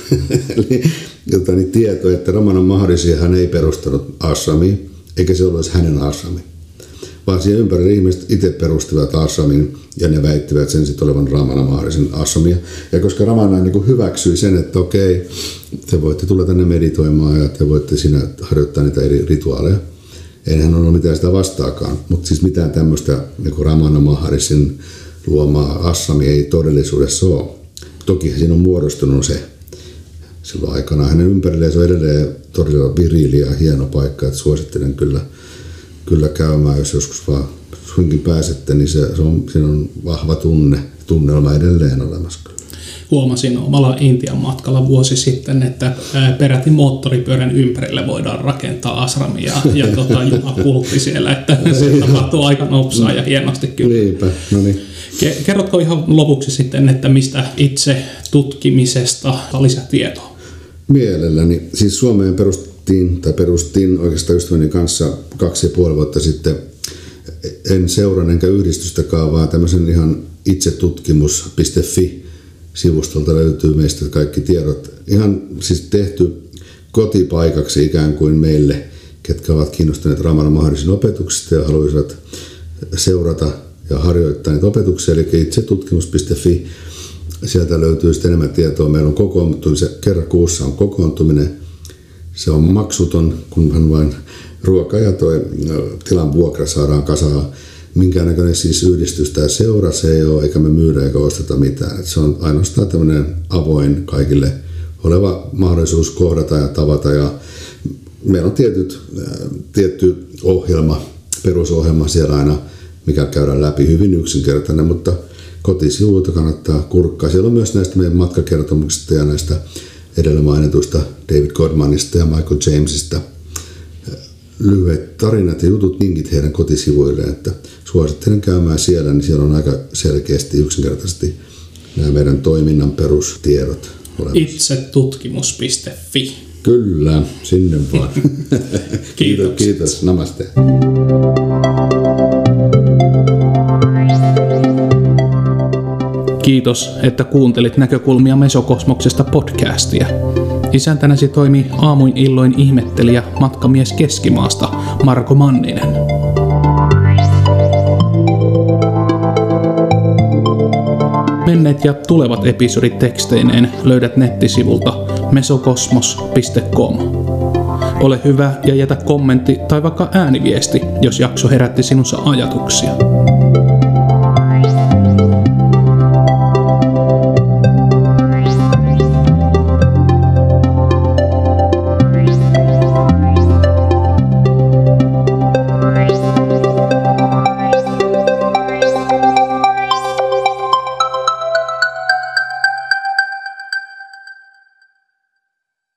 jotain tieto, että Ramana Maharshi hän ei perustanut asramia, eikä se ollut hänen asrami. Vaan siihen ympärillä ihmiset itse perustivat ashramin ja ne väittivät sen sitten olevan Ramana Maharshin ashramia. Ja koska Ramana niin kuin hyväksyi sen, että okei, te voitte tulla tänne meditoimaan ja te voitte siinä harjoittaa niitä eri rituaaleja. Eihän ollut mitään sitä vastaakaan, mutta siis mitään tämmöistä niin kuin Ramana Maharshin luomaa ashramia ei todellisuudessa ole. Toki siinä on muodostunut se silloin aikana. Hänen ympärilleen se on edelleen todella viriili ja hieno paikka, että suosittelen kyllä Kyllä käymään, jos joskus vaan suinkin pääsette, niin se, se on, siinä on vahva tunne, tunnelma edelleen olemassa. Huomasin omalla Intian matkalla vuosi sitten, että peräti moottoripyörän ympärille voidaan rakentaa asramia ja tota, Juna kultti siellä, että se tapahtuu aika nopsaa ja hienosti kyllä. Niinpä, no niin. Kerrotko ihan lopuksi sitten, että mistä itse tutkimisesta lisätietoa? Mielelläni. Siis Suomeen perustuu tai perustin oikeastaan ystäväni kanssa kaksi ja puoli vuotta sitten. En seuraa enkä yhdistystäkaan, vaan tämmöisen ihan itsetutkimus piste fi-sivustolta löytyy meistä kaikki tiedot. Ihan siis tehty kotipaikaksi ikään kuin meille, ketkä ovat kiinnostuneet Ramana Maharshin opetuksista ja haluaisivat seurata ja harjoittaa niitä opetuksia, eli itsetutkimus piste fi. Sieltä löytyy sitten enemmän tietoa. Meillä on kokoontuminen, kerran kuussa on kokoontuminen. Se on maksuton, kunhan vain ruoka ja toi tilan vuokra saadaan kasaan. Minkäännäköinen siis yhdistys tai seura se ei ole, eikä me myydä eikä osteta mitään. Et se on ainoastaan tämmöinen avoin kaikille oleva mahdollisuus kohdata ja tavata. Ja meillä on tietyt, tietty ohjelma, perusohjelma siellä aina, mikä käydään läpi hyvin yksinkertainen, mutta kotisivuilta kannattaa kurkkaa. Siellä on myös näistä meidän matkakertomuksista ja näistä edellä mainituista David Godmanista ja Michael Jamesista lyhyet tarinat ja jutut, linkit heidän kotisivuilleen, että suosittelen käymään siellä, niin siellä on aika selkeästi yksinkertaisesti nämä meidän toiminnan perustiedot olemassa. itsetutkimus piste fi. Kyllä, sinne vaan. Kiitos, kiitos, namaste. Kiitos, että kuuntelit Näkökulmia Mesokosmoksesta podcastia. Isäntänäsi toimi aamuin illoin ihmettelijä matkamies Keskimaasta Marko Manninen. Menneet ja tulevat episodit teksteineen löydät nettisivulta mesokosmos piste com. Ole hyvä ja jätä kommentti tai vaikka ääniviesti, jos jakso herätti sinussa ajatuksia.